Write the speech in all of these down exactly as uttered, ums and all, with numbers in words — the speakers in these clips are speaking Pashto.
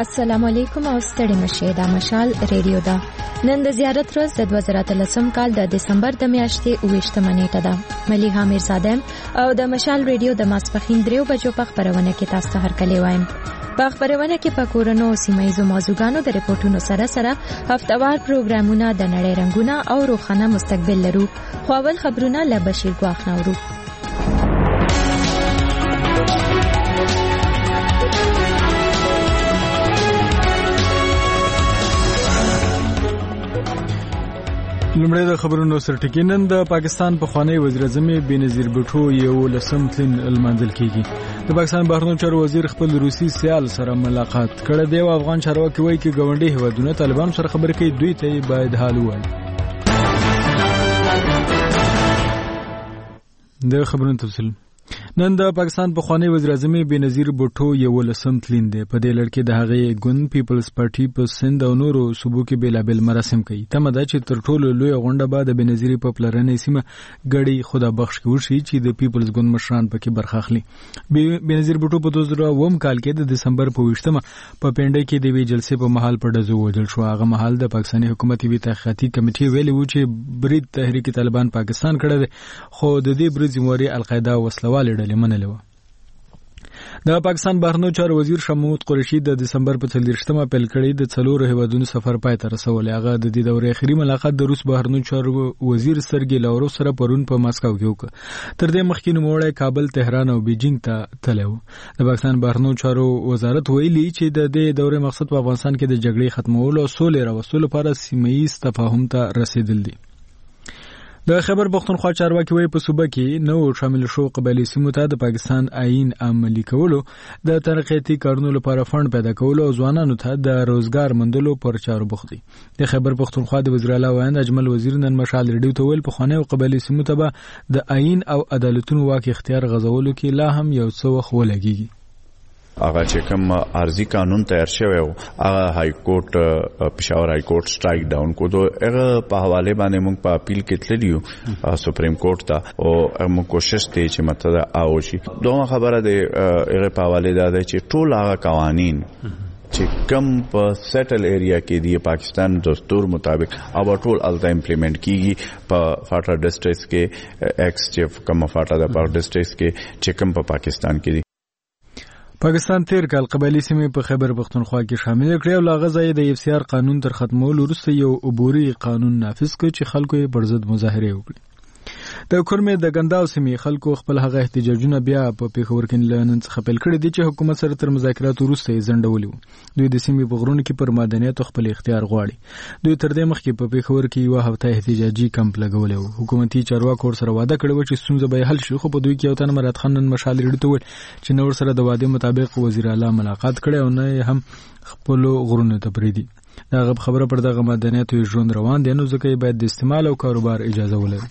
السلام علیکم او ستړي مشه دا مشال ریډیو دا نن د زیارت ورځ د دوه زره اتلسم کال د دسمبر د میاشتې اوویشتمه نیټه ده. مليحه میرزادم او د مشال ریډیو د ماسپخین دریو بجو په خبرونه کې تاسو ته هرکلی وایم. په خبرونه کې په کورونو سیمایزو موضوعګانو د ریپورتونو سره سره هفتوار پروګرامونه د نړۍ رنگونه او روښانه مستقبل لرو. خو اول خبرونه له بشیر ګواخ نورو. لمړی د خبرونو سرټکی نن د پاکستان په خوانی وزیر اعظم بینظیر بوټو یو لسم تلین المنزل کیږي. د پاکستان بهرنیو چارو وزیر خپل روسي سیال سره ملاقات کړه. دی افغان چارواکي وایي چې ګاونډي هیوادونه طالبان سره خبرې کوي، دوی ته باید حل وایي. د خبرونو تفصیل نن د پاکستان په خوانی وزیر اعظم بینظیر بوټو یو لسم تلین دی. په دې لړ کې د هغې ګوند پیپلز پارټي په سند او نورو صوبو کې بیلابل مراسم کوي. تمه ده چې تر ټولو لوی غونډه به د بینظیر په پلرنۍ سیمه ګړی خدا بخش کې وشي چې د پیپلز ګوند مشران پکې برخه اخلي. بینظیر بوټو په دوه زره اووم کال کې د دسمبر په ویشتمه په پنډۍ کې د وی جلسې په محل په ډزو وژل شو. هغه محل د پاکستاني حکومت وی تحقیقاتي کمیټې ویلي و چې برید تحریک طالبان پاکستان کړی دی، خو د دې برید ذمہواري القاعده او وسلوال ډلې منلې و. د پاکستان بهرنیو چارو وزیر شاه محمود قریشي د دسمبر په څلوېښتمه پیل کړی د څلورو هیوادونو سفر پای ته رسولی. هغه د دې دورې اخري ملاقات د روس بهرنیو چارو وزیر سرګي لاوروف سره پرون په ماسکو کې وکړ. تر دې مخکې نوموړی کابل، تهران او بیجینګ ته تللی و. د پاکستان بهرنیو چارو وزارت ویلي چې د دې دورې مقصد په افغانستان کې د جګړې ختمولو او سولې راوستلو لپاره سیمه ییز تفاهم ته رسیدل دي. د خیبر پختونخوا چارواکي وایي په صوبه کې نو شامل شو قبایلي سیمو ته د پاکستان آئین عملي کولو، د ترقیاتي کارونو لپاره فند پیدا کولو او ځوانانو ته د روزګار موندلو پر چارو بوخت دي. د خیبر پختونخوا د وزیر اعلی وایند اجمل وزیر نن مشال ریډیو ته ویل پخوانی او قبایلي سیمو ته به د آئین او عدالتونو واک اختیار غځولو کې لا هم یو څه وخت ولګیږي. هغه چې کوم ارزي قانون تیار شوی و هغه های کورټ پېښور های کورټ سټرایک ډاون کو دو هغه په حواله باندې موږ په اپیل کې تللیو سپریم کورټ ته او موږ کوشش کوي چې مطلب او شي دوه خبره ده هغه په حواله ده چې ټول هغه قوانین چې کم په سیټل ایریا کې دی پاکستان دستور مطابق او ټول الته امپلیمنٹ کیږي. په فاټا ډسټریکټ کې ایکس چې کوم فاټا د پاور ډسټریکټ کې چې کوم په پاکستان کې دی. پاکستان تیر کال قبایلی سیمې په خیبر پختونخوا کې شامل کړې او لاغه ځای د اف سی آر قانون تر ختمولو وروسته یو عبوري قانون نافذ کړ چې خلکو یې پر ضد مظاهره وکړي. د کورمې د ګنداو سیمې خلکو خپل هغه احتجاجونه بیا په پیښور کې لنن څخه پیل کړي دي چې حکومت سره تر مذاکرات وروسته یې ځنډولي وو. دوی د سیمې په غرونو کې پر مدنیت خپل اختیار غواړي. دوی تر دې مخکې په پیښور کې یو هفته احتجاجي کمپ لګولې وو. حکومتي چارواکو سره وعده کړې و چې ستونزه به حل شي، خو په دوی کې یو تن مراد خان نن مشال ریډیو ته ویل چې نور سره د وعده مطابق وزیر اعلی ملاقات کړي او نه هم خپل غرونو ته پریدي. دا خبره پر دغه مدنیت ژوند روان دي، نو ځکه باید د استعمال او کاروبار اجازه ولري.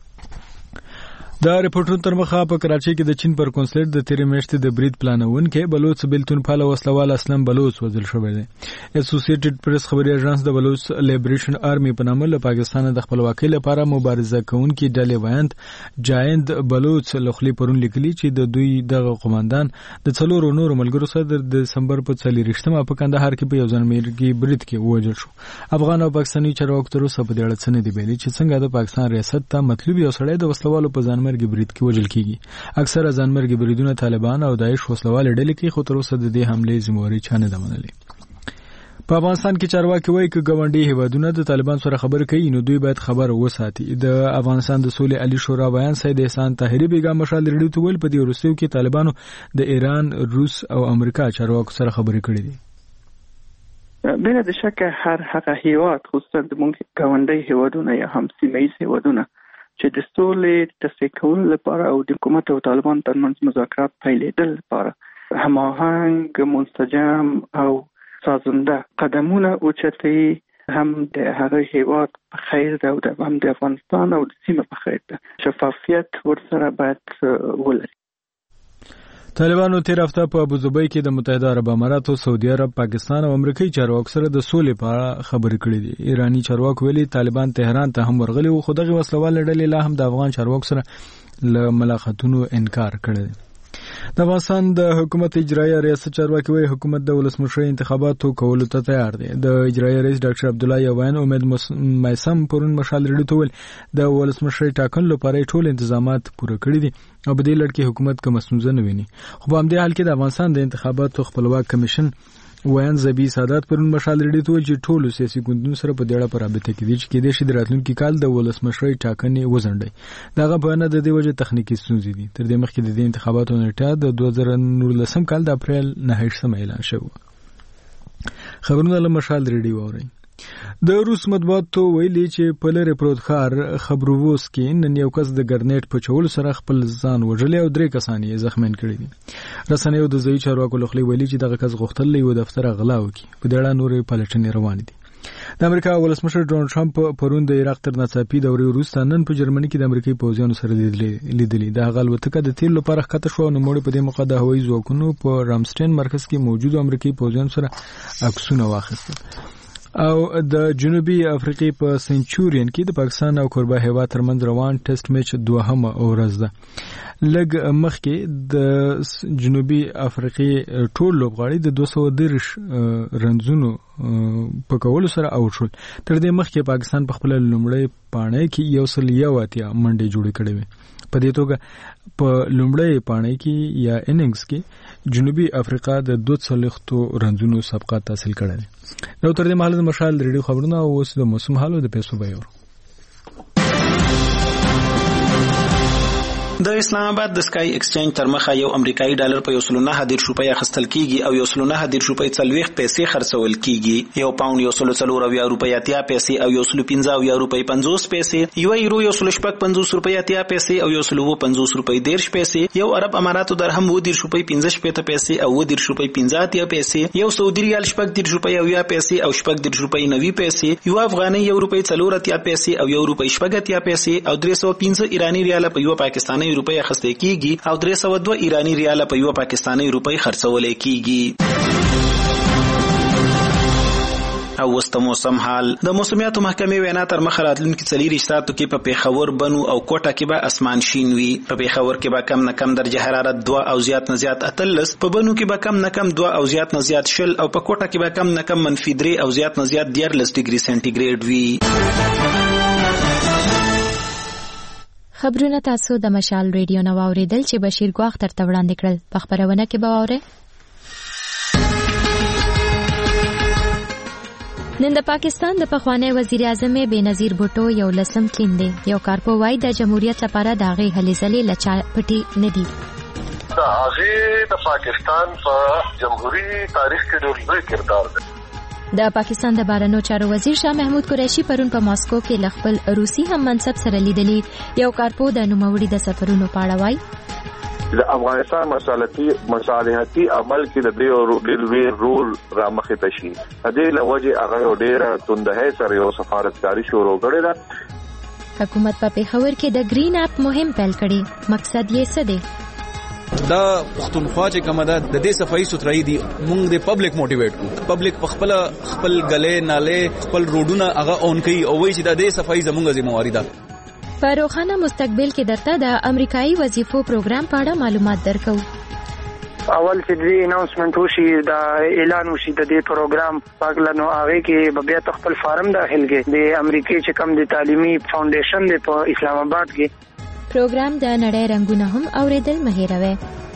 دا ریپورټونو تر مخه په کراچۍ کې د چین پر کنسولټ د تیرې میاشتې د برید پلانونکي بلوچ بیلتون پاله وسلوال اسلم بلوچ وژل شوی دی. اسوسییټډ پریس خبري اژانس د بلوچ لیبریشن آرمي په نامه له پاکستان د خپلواکۍ لپاره مبارزه کوونکي ډلې وایند جایند بلوچ لخلی پرون لیکلي چې د دوی دغه قوماندان د څلورو نورو ملګرو سره د دسمبر په څلوېښتمه په کندهار کې په یو ځانمرګي برید کې وژل شو. افغان او پاکستاني چارواکو تر اوسه په دې اړه څه نه دي ویلي چې څنګه د پاکستان ریاست ته مطلوب یو سړی د وسلوالو په ځان مرګ برید کې وژل کیږي. اکثره ځانمرګي بریدونه طالبان او داعش وسلوال ډلې کوي، خو تر اوسه د دې حملې ذمہواري چا نه ده منلې. په افغانستان کې چارواکي وایي چې ګاونډي هیوادونه د طالبان سره خبرې کوي نو دوی باید خبر وساتي. د افغانستان د سولې علي شورا بیان سید احسان طاهري بیګم مشال ریډیو ته ویل په دې وروستیو کې طالبانو د ایران، روس او امریکا چارواکو سره خبرې کړې دي. بلا د شک هر هغه هیواد خصوصا د مونږ ګاونډي هیوادونه یا هم سیمه ییز هیوادونه چې د سولې تصفیه کولو لپاره او د حکومت او طالبان ترمنځ مذاکرات پیلېدل لپاره هماهنګ، منسجم او سازنده قدمونه اوچتوي، هم د هغه هیواد په خیر ده او هم د افغانستان او د سیمه په خیر ده. شفافیت ورسره باید ولري. طالبانو تیر هفته په ابوظبي کې د متحده عرب امارات، سعودي عرب، پاکستان او امریکایي چارواکو سره د سولې په اړه خبرې کړې دي. ایرانی چارواکو ویلي طالبان تهران ته هم ورغلي وو، خو دغه وسلوال ډلې لا هم د افغان چارواکو سره له ملاقاتونو انکار کړی دی. د افغانستان د حکومت اجرایي ریاست چارواکي وايي حکومت د ولسمشر انتخاباتو کولو ته تیار دی. د اجرایي رئیس ډاکټر عبدالله یوان امید مایسم پرون مشال ریډیو ته ویل د ولسمشر ټاکنو لپاره ټول انتظامات پوره کړي دي او په دې لړ کې حکومت کوم ستونزه نه ویني. خو په همدې حال کې د افغانستان د انتخاباتو خپلواک کمیشن ویان زبی سادات پرون مشال ریډیو ته ویل چې ټول سیاسي ګوندونو سره په دېړه پر رابطه کې دي چې کېدای شي د راتلونکي کال د ولسمشر ټاکنې وځنډي. دغه بیان د دې وجه تخنیکی ستونزې دي. تر دې مخکې د دې انتخاباتو نیټه د دوه زره نولسم کال د اپریل نهه اعلان شوه. خبرونه له مشال ریډیو اوري. د روس مطبوعاتو ویلي چې په لری پروت ښار خبرووس کې نن یو کس د ګرنیټ په چولو سره خپل ځان وژلی او درې کسان یې زخمیان کړي دي. رسنیو د ځایي چارواکو له خولې ویلي چې دغه کس غوښتل له یو دفتر غلا وکړي. په دې اړه نورې پلټنې روانې دي. د امریکا ولسمشر ډونالډ ټرمپ پرون د عراق تر ناڅاپي دورې وروسته نن په جرمني کې د امریکایي پوځیانو سره لیدلي. د هغه الوتکه د تیلو لپاره ښکته شوه او نوموړي په دې موقع د هوایي ځواکونو په رامسټین مرکز کې موجودو امریکایي پوځیانو سره عکسونه واخیستل. او د جنوبي افریقې په سنچورین کې د پاکستان او کوربه هیواد ترمنځ روان ټیسټ میچ دوهمه ورځ ده. لږ مخکې د جنوبي افریقې ټول لوبغاړي د دوه سوه دېرش رنزونو په کولو سره اوټ شول. تر دې مخکې پاکستان په خپله لومړۍ پاڼۍ کې یو سل یو اتیا منډې جوړې کړې وې. په دې توګه په لومړۍ پاڼۍ کې یا اننګز کې جنوبي افریقا د دوه څلوېښتو رنزونو سبقت حاصل کړی دی. نو تر دې مهاله د مشال ریډیو خبرونه او اوس د موسم حال او د پیسو بیه ورو. د اسلام آباد د سکای ایکسچینج تر مخه یو امریکایي ډالر په یو سل نهه دېرش روپۍ اخیستل کیږي او یو سل نهه دېرش روپۍ څلوېښت پیسې خرڅول کیږي. یو پاوند یو سل څلور اویا روپۍ اتیا پیسې او یو سل پنځه اویا روپۍ پنځوس پیسې. یو یورو یو سل شپږ پنځوس روپۍ اتیا پیسې او یو سل اووه پنځوس روپۍ دېرش پیسې. یو عرب اماراتو درهم اووه دېرش روپۍ پنځه شپېته پیسې او اووه دېرش روپۍ پنځه اتیا پیسې. یو سعودي ریال شپږ دېرش روپۍ اویا پیسې او شپږ دېرش روپۍ نوي پیسې. یو افغانۍ یو روپۍ څلور اتیا پیسې او یو روپۍ شپږ اتیا پیسې او درې سوه پنځه ایراني ریاله په یو پاکستاني روپۍ اخیستل کیږي او درې سوه دوه ایرانی ریاله په یو پاکستاني روپۍ خرڅول کیږي. او وست موسم حال. د موسمیاتو محکمې وینا تر مخه راتلونکي څلور ساعتو کې په پیښور، بنو او کوټه کې به اسمان شین وي. په پیښور کې به کم نه کم درجه حرارت دوه او زیات نه زیات اتلس، په بنو کې به کم نه کم دوه او زیات نه زیات شل او په کوټه کې به کم نه کم منفي درې او زیات نه زیات دیارلس ډیګري سنټیګریډ وي. خبرونه تاسو د مشال ریډیو نو اوریدل چې بشیر ګواخ تر وړاندې کړل. په خبرونه کې به واورئ نن د پاکستان د پخوانی وزیر اعظم بېنظیر بوټو یو لسم تلین دی. یو کارپو وایي د جمهوریت لپاره د هغې هلې ځلې له چا پټې نه دي. د هغې د پاکستان په جمهوري تاریخ کې ډېر لوی کردار دی. د پاکستان د بهرنیو چارو وزیر شاه محمود قریشي پرون په ماسکو کې له خپل روسي هم منصب سره لیدلي. یو کارپو د نوموړي د سفرونو په اړه وایي د افغانستان مصالحتي مصالحتي عمل کې د دې ډېر لوی رول رامخې ته شي. د دې له وجې هغه یو ډېره توندهۍ سره یو سفارتکاري شروع کړې ده. حکومت په پیښور کې د ګرین اپ مهم پیل کړي. مقصد یې څه دی؟ دا پښتونخوا چې کومه ده د دې صفایي سترایي دي. موږ د پبلک موټیویټ کو. پبلک په خپل خپل غلې نالې خپل روډونه هغه اون کوي او وایي چې د دې صفایي زموږ ذمہواری ده. په روښانه مستقبل کې درته د امریکایي وظیفو پروګرام په اړه معلومات درکو. اول چې دې اناونسمنت وشي دا اعلان وشي د دې پروګرام پاکلانو هغه کې بیا خپل فارم داخل کې د امریکای چې کم د تعلیمي فاونډیشن دی په اسلام آباد کې پروګرام د نړۍ رنگونه هم اوریدل مهیروي.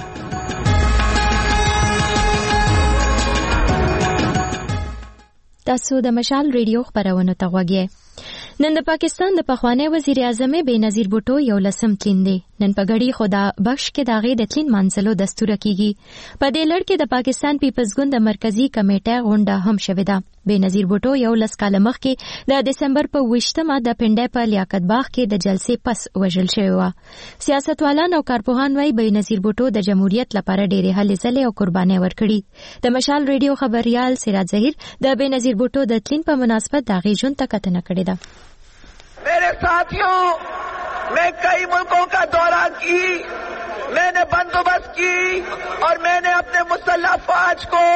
تاسو د مشال ریډیو خبرونه ته غوږی. نن د پاکستان د پخوانی وزیر اعظم بېنظیر بوټو یو لسم تلین دی. نن په غړي خدا بخش کې د هغې د تلین منځلو دستور کیږي. په دې لړ کې د پاکستان پیپلز ګوند د مرکزی کمیټه غونډه هم شوې ده. بېنظیر بوټو یو لس کاله مخکې د دسمبر په اوویشتمه د پنډۍ په لیاقت باغ کې د جلسې پس وژل شوی و. سیاستوالان او کارپوهان وايي بېنظیر بوټو د جمهوریت لپاره ډېرې هلې ځلې او قربانۍ ورکړي. د مشال ریډیو خبریال سراج ظهیر د بېنظیر بوټو د تلین په مناسبت د هغې ژوند ته کتنه کړې ده. मेरे साथियों, मैं कई मुल्कों का दौरा की, मैंने बंदोबस्त की और मैंने अपने मुसल्लह फौज को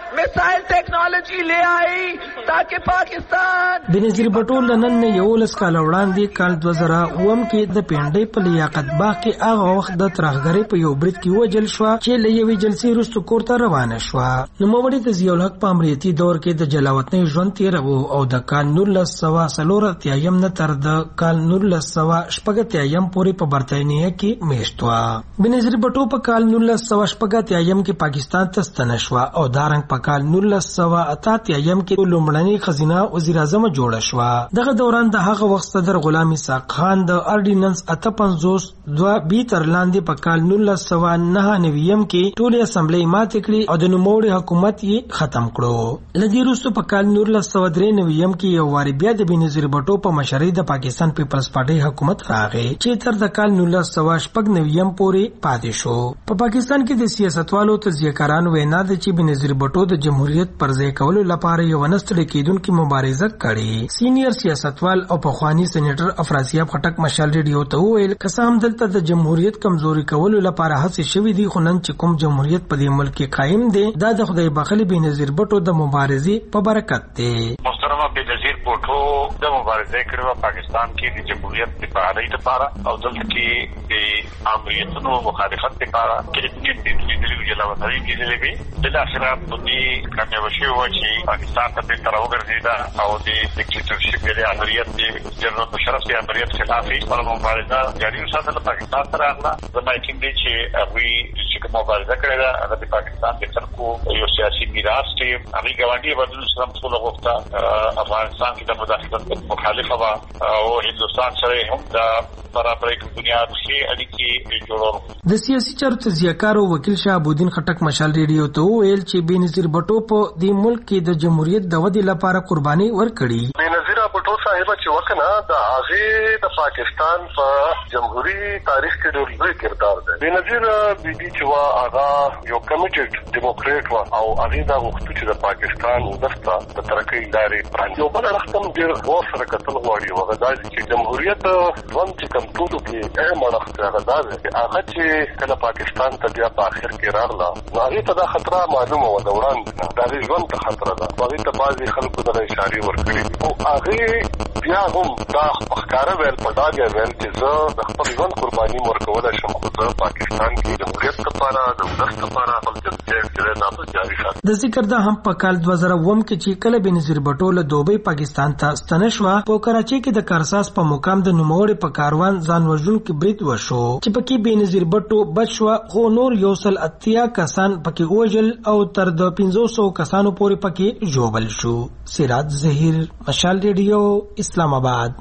मिसाइल टेक्नोलॉजी ले आई ताकि पाकिस्तान بنظیر بټو لنن نه یو لس کال وړاندې کال دوه زره اووم کې د پینډۍ په لیاقت باغ کې هغه وخت د ترهګرۍ په یو برید کې وجل شو چې له یوې جلسې وروسته کور ته روانه شو. نوموړي د ضیاء الحق په امریتي دور کې د جلاوطنۍ ژوند تېراوه او د کال نولس سوه څلور اتیایم نه تر د کال نولس سوه شپږ اتیایم پورې په برطانیه کې میشت و. بنظیر بټو په کال نولس سوه شپږ اتیایم کې پاکستان ته ستنه شوه او دارنګ په کال نولس سوه اته اتیایم کې لومړنۍ ښځینه وزیر اعظم جوړه شوه. دغه دوران د هغه وخت صدر غلام اسحاق خان د ارډیننس اته پنځوس دوه بي تر لاندې په کال نولس سوه نهه نویم کې ټولې اسمبلی ماتې کړې او د نوموړي حکومت یې ختم کړو. له دې وروسته په کال نولس سوه درې نویم کې یو وارې بیا د بېنظیر بټو په مشرۍ د پاکستان پیپلز پارټۍ حکومت راغی چې تر د کال نولس سوه شپږ نویم پورې پاتې شو. په پاکستان کې د سیاستوالو تجزیهکارانو وینا ده چې بېنظیر بټو د جمهوریت پر ځای کولو لپاره یو نه ستړې کېدونکې مبارزه کړې. سینیئر سیاستوال او پخوانی سېنیټر افراسیاب خټک مشال ریډیو ته وویل که څه هم دلته د جمهوریت کمزوري کولو لپاره هڅې شوې دي خو نن چې کوم جمهوریت په دې ملک کې قایم دی دا د خدای بخښلي بېنظیر بټو د مبارزې په برکت دی. محترمه بېنظیر بټو د مبارزې کړې پاکستان کې د جمهوریت د بحالۍ لپاره او دلته کې د امریتونو مخالفت لپاره کې د دې جلاوطنۍ لیدلې وي. بالاخره په دې کامیابه شوې وه چې پاکستان ته بېرته راوګرځېده او د ډیکټیټرشپ د امریت د جنرال مشرف د امریت خلاف خپله مبارزه جاري وساتله. پاکستان ته راغله. زما یقین دی چې هغوی چې کومه مبارزه کړې ده هغه د پاکستان د خلکو یو سیاسي میراث دی. هغوی ګاونډي هېوادونو سره هم سوله غوښته. افغانستان کې د مداخلت مخالفه وه او هندوستان سره هم د برابرۍ په بنیاد ښې اړیکې جوړول. د سیاسي چارو تجزیهکار او وکیل شهابالدین خټک مشال ریډیو ته وویل چې بېنظیر بټو په دې ملک کې د جمهوریت د ودې لپاره قرباني ورکړي. بېنظیر بټو صاحب چې وکنه د هغې د پاکستان په جمهوریت تاریخ کې ډېر لوی کردار دی. بېنظیر بیبي چې وه هغه یو کمیټډ ډیموکریټ وه او هغې دا غوښتل چې د پاکستان ولس ته د ترقۍ لارې پرانیزي. یو بل اړخ ته هم ډېر غور سره کتل غواړي او هغه دا چې جمهوریت ژوند چې کوم ټولو کې اهم اړخ دی هغه دا دی هغه چې کله پاکستان ته بیا په آخر کې راغله نو هغې ته دا خطره معلومه وه د وړاندې نه د هغې ژوند ته خطره ده. هغې ته بعضې خلکو دغه اشارې ورکړي او هغې بیا هم دا په ښکاره ویل په ډاګه ویل چې زه د خپل ژوند قرباني م ورکولی شم خو زه پاکستان کې جمهوریت لپاره د ولس لپاره خپل جدوجہد چې دی دا جاري ساتم. د ذکر دا هم په کال دوه زره اووم کې چې کله بېنظیر بټو له دوبۍ پاکستان ته ستنه شوه په کراچۍ کې د کارساز په مقام د نوموړي په کاروان ځان وژونکي برید وشو چې پکې بېنظیر بټو بچ شوه خو نور یو سل اتیا کسان پکې وژل او تر د پنځو سوو کسانو پورې پکې ژوبل شو. سراج ظهیر مشال ریډیو اسلام آباد.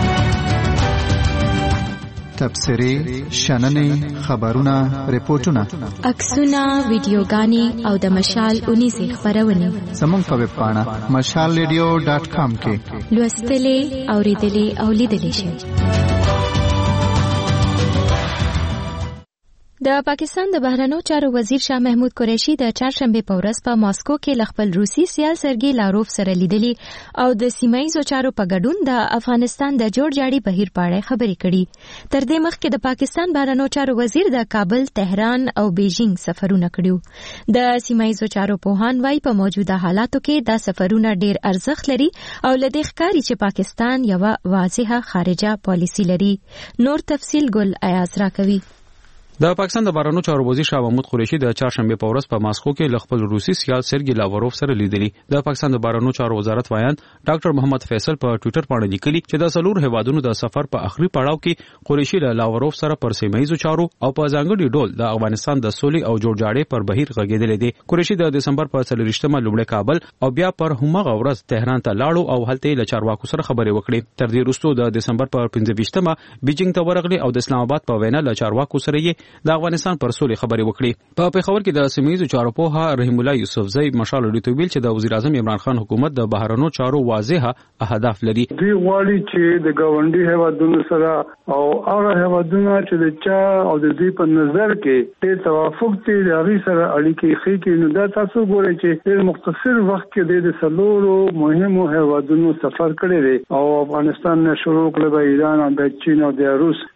تبصرې، شننې، خبرونه، ریپورتونه، عکسونه، ویډیوګانې او د مشال اونیزې خپرونې زموږ په ویب پاڼه مشال ریډیو ډاټ کام کې لوستلې، اورېدلې او لیدلې شئ. د پاکستان د بهرنیو چارو وزیر شاه محمود قریشي د چهارشنبه په ورځ په ماسکو کې له خپل روسي سیال سرګي لاروف سره لیدلي او د سیمایي چارو په ګډون د افغانستان د جوړ جاړي بهیر په اړه خبرې کړي. تر دې مخکې د پاکستان بهرنیو چارو وزیر د کابل، تهران او بیجینګ سفرونه کړیو. د سیمایي چارو پوهان وايي په موجوده حالاتو کې دا سفرونه ډېر ارزښت لري او لدې ښکاري چې پاکستان یو واضحه خارجه پالیسي لري. نور تفصیل ګل ایاز راکوي. د پاکستان د بهرنیو چارو وزیر شاه محمود قریشي د چهارشنبه په ورځ په ماسکو کې له خپل روسي سیال سرګي لاوروف سره لیدلي. د پاکستان د بهرنیو چارو وزارت وایان ډاکټر محمد فیصل په ټوئیټر باندې لیکلي چې د څلور هیوادونو د سفر په اخري پړاو کې قریشي له لاوروف سره پر سیمایي چارو او په ځانګړي ډول د افغانستان د سولې او جوړ جاړي پر بهیر غږیدل دي. قریشي د دسمبر په څلورویشتمه لومړی کابل او بیا پر همغه ورځ تهران ته لاړو او هلته له چارواکو سره خبرې وکړې. تر دې وروسته د دسمبر په پنځه ویشتمه بیجینګ ته ورغلي او د اسلام آباد په وینا له چارواکو سره یې د افغانستان پر سولې خبرې وکړي. په پیښور کې د سیمایي چارو پوها رحیم الله یوسفزئی مشال لري ویل چې د وزیر اعظم عمران خان حکومت د بهرنیو چارو واضحه اهداف لري. دوی غواړي چې د ګاونډي هیوادونو سره او هغه هیوادونه چې د چا او د دوی په نظر کې ډېر توافق دي د هغې سره اړیکې ښې کړي. نو دا تاسو ګورئ چې ډېر مختصر وخت کې د څلورو مهمو هیوادونو سفر کړی دی او افغانستان نه شروع کړی به ایران او د چین او د روس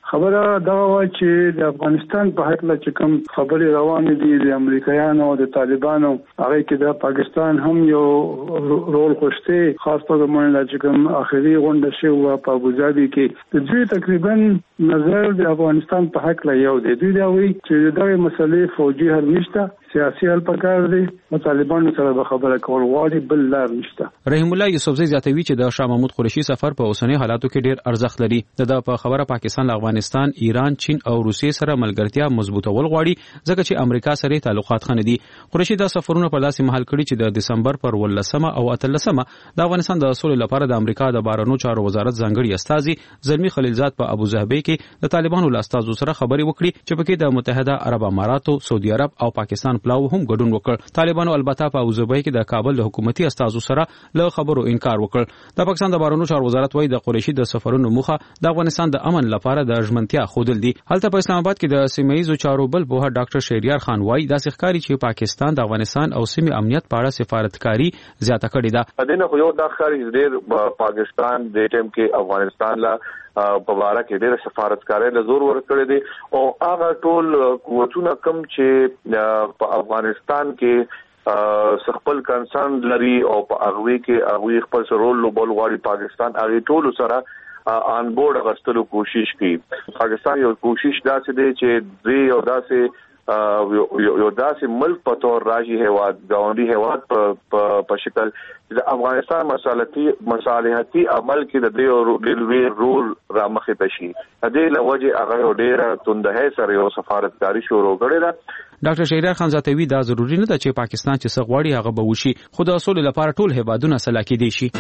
خبره دا و چې د افغانستان په حق له کوم خبرې روانې دي د امریکایانو او د طالبانو هغه کې د پاکستان هم یو رول خوشته خاص په مونږ چې کوم اخري غونډه شوه په ابوظبي کې د دوی تقریبا نظر د افغانستان په حق له یو دی دوی دا وایي چې دغه مسلې فوجي حل نشته سیاسي حل پکار دی او طالبانو سره به خبره کول غواړي بل لار نشته. رحیم الله یوسفزی زیاتوي چې د شاه محمود قریشي سفر په اوسنۍ حالاتو کې ډیر ارزښت لري. د په خبره پاکستان له افغانستان، ایران، چین او روسیې سره ملګرتیا مضبوطول غواړي ځکه چې امریکا سره تعلقات خنه دي. قریشي دا سفرونه په داسې محل کړي چې د دسمبر پر ولسمه او اتلسمه د افغانستان د اصول لپاره د امریکا د بهرنیو چارو وزارت ځانګړي استازي زلمی خلیلزاد په ابوظبي کې د طالبانو له استازو سره خبرې وکړي چې پکې د متحده عرب اماراتو، سعودي عرب او پاکستان پلاو هم ګډون وکړ. طالبانو البته په ابوظبي کې د کابل د حکومتي استازو سره له خبرو انکار وکړ. د پاکستان د بهرنیو چارو وزارت وايي د قریشي د سفرونو موخه د افغانستان د امن لپاره د ژمنتیا خودل دي. هلته په اسلام آباد کې د سیمه‌ایزو چارو بل بوه ډاکټر شهریار خان وايي د ښکاری چې پاکستان د افغانستان او سیمې امنیت په اړه سفارتکاری زیاته کړې ده. دنه خو یو د ښکاری ډېر پاکستان د ټیم کې افغانستان لا په باره کې ډېر سفارتکارۍ له زور ورکړي دي او هغه ټول قوتونه کم چې په افغانستان کې خپل کنسرن لري او په هغه کې هغه خپل رول لوبول غواړي پاکستان هغه ټول سره آن بورډ غستلو کوشش کوي. پاکستان یو کوشش داسې دی چې دوی یو داسې یو داسې ملک په تور راځي هواد ګاونډي هواد په په شکل د افغانستان مصالحتي مصالحتي عمل کې د دې رول را مخې ته شي. د دې لوجه هغه ډېر توندهه سره یو سفارتکاری شروع کړې ده. ډاکټر شهریار خان زاتوی دا ضروری نه ده چې پاکستان چې څه غواړي هغه به وشي خو د اصول لپاره ټول هیوادونه سلا کې دي شي.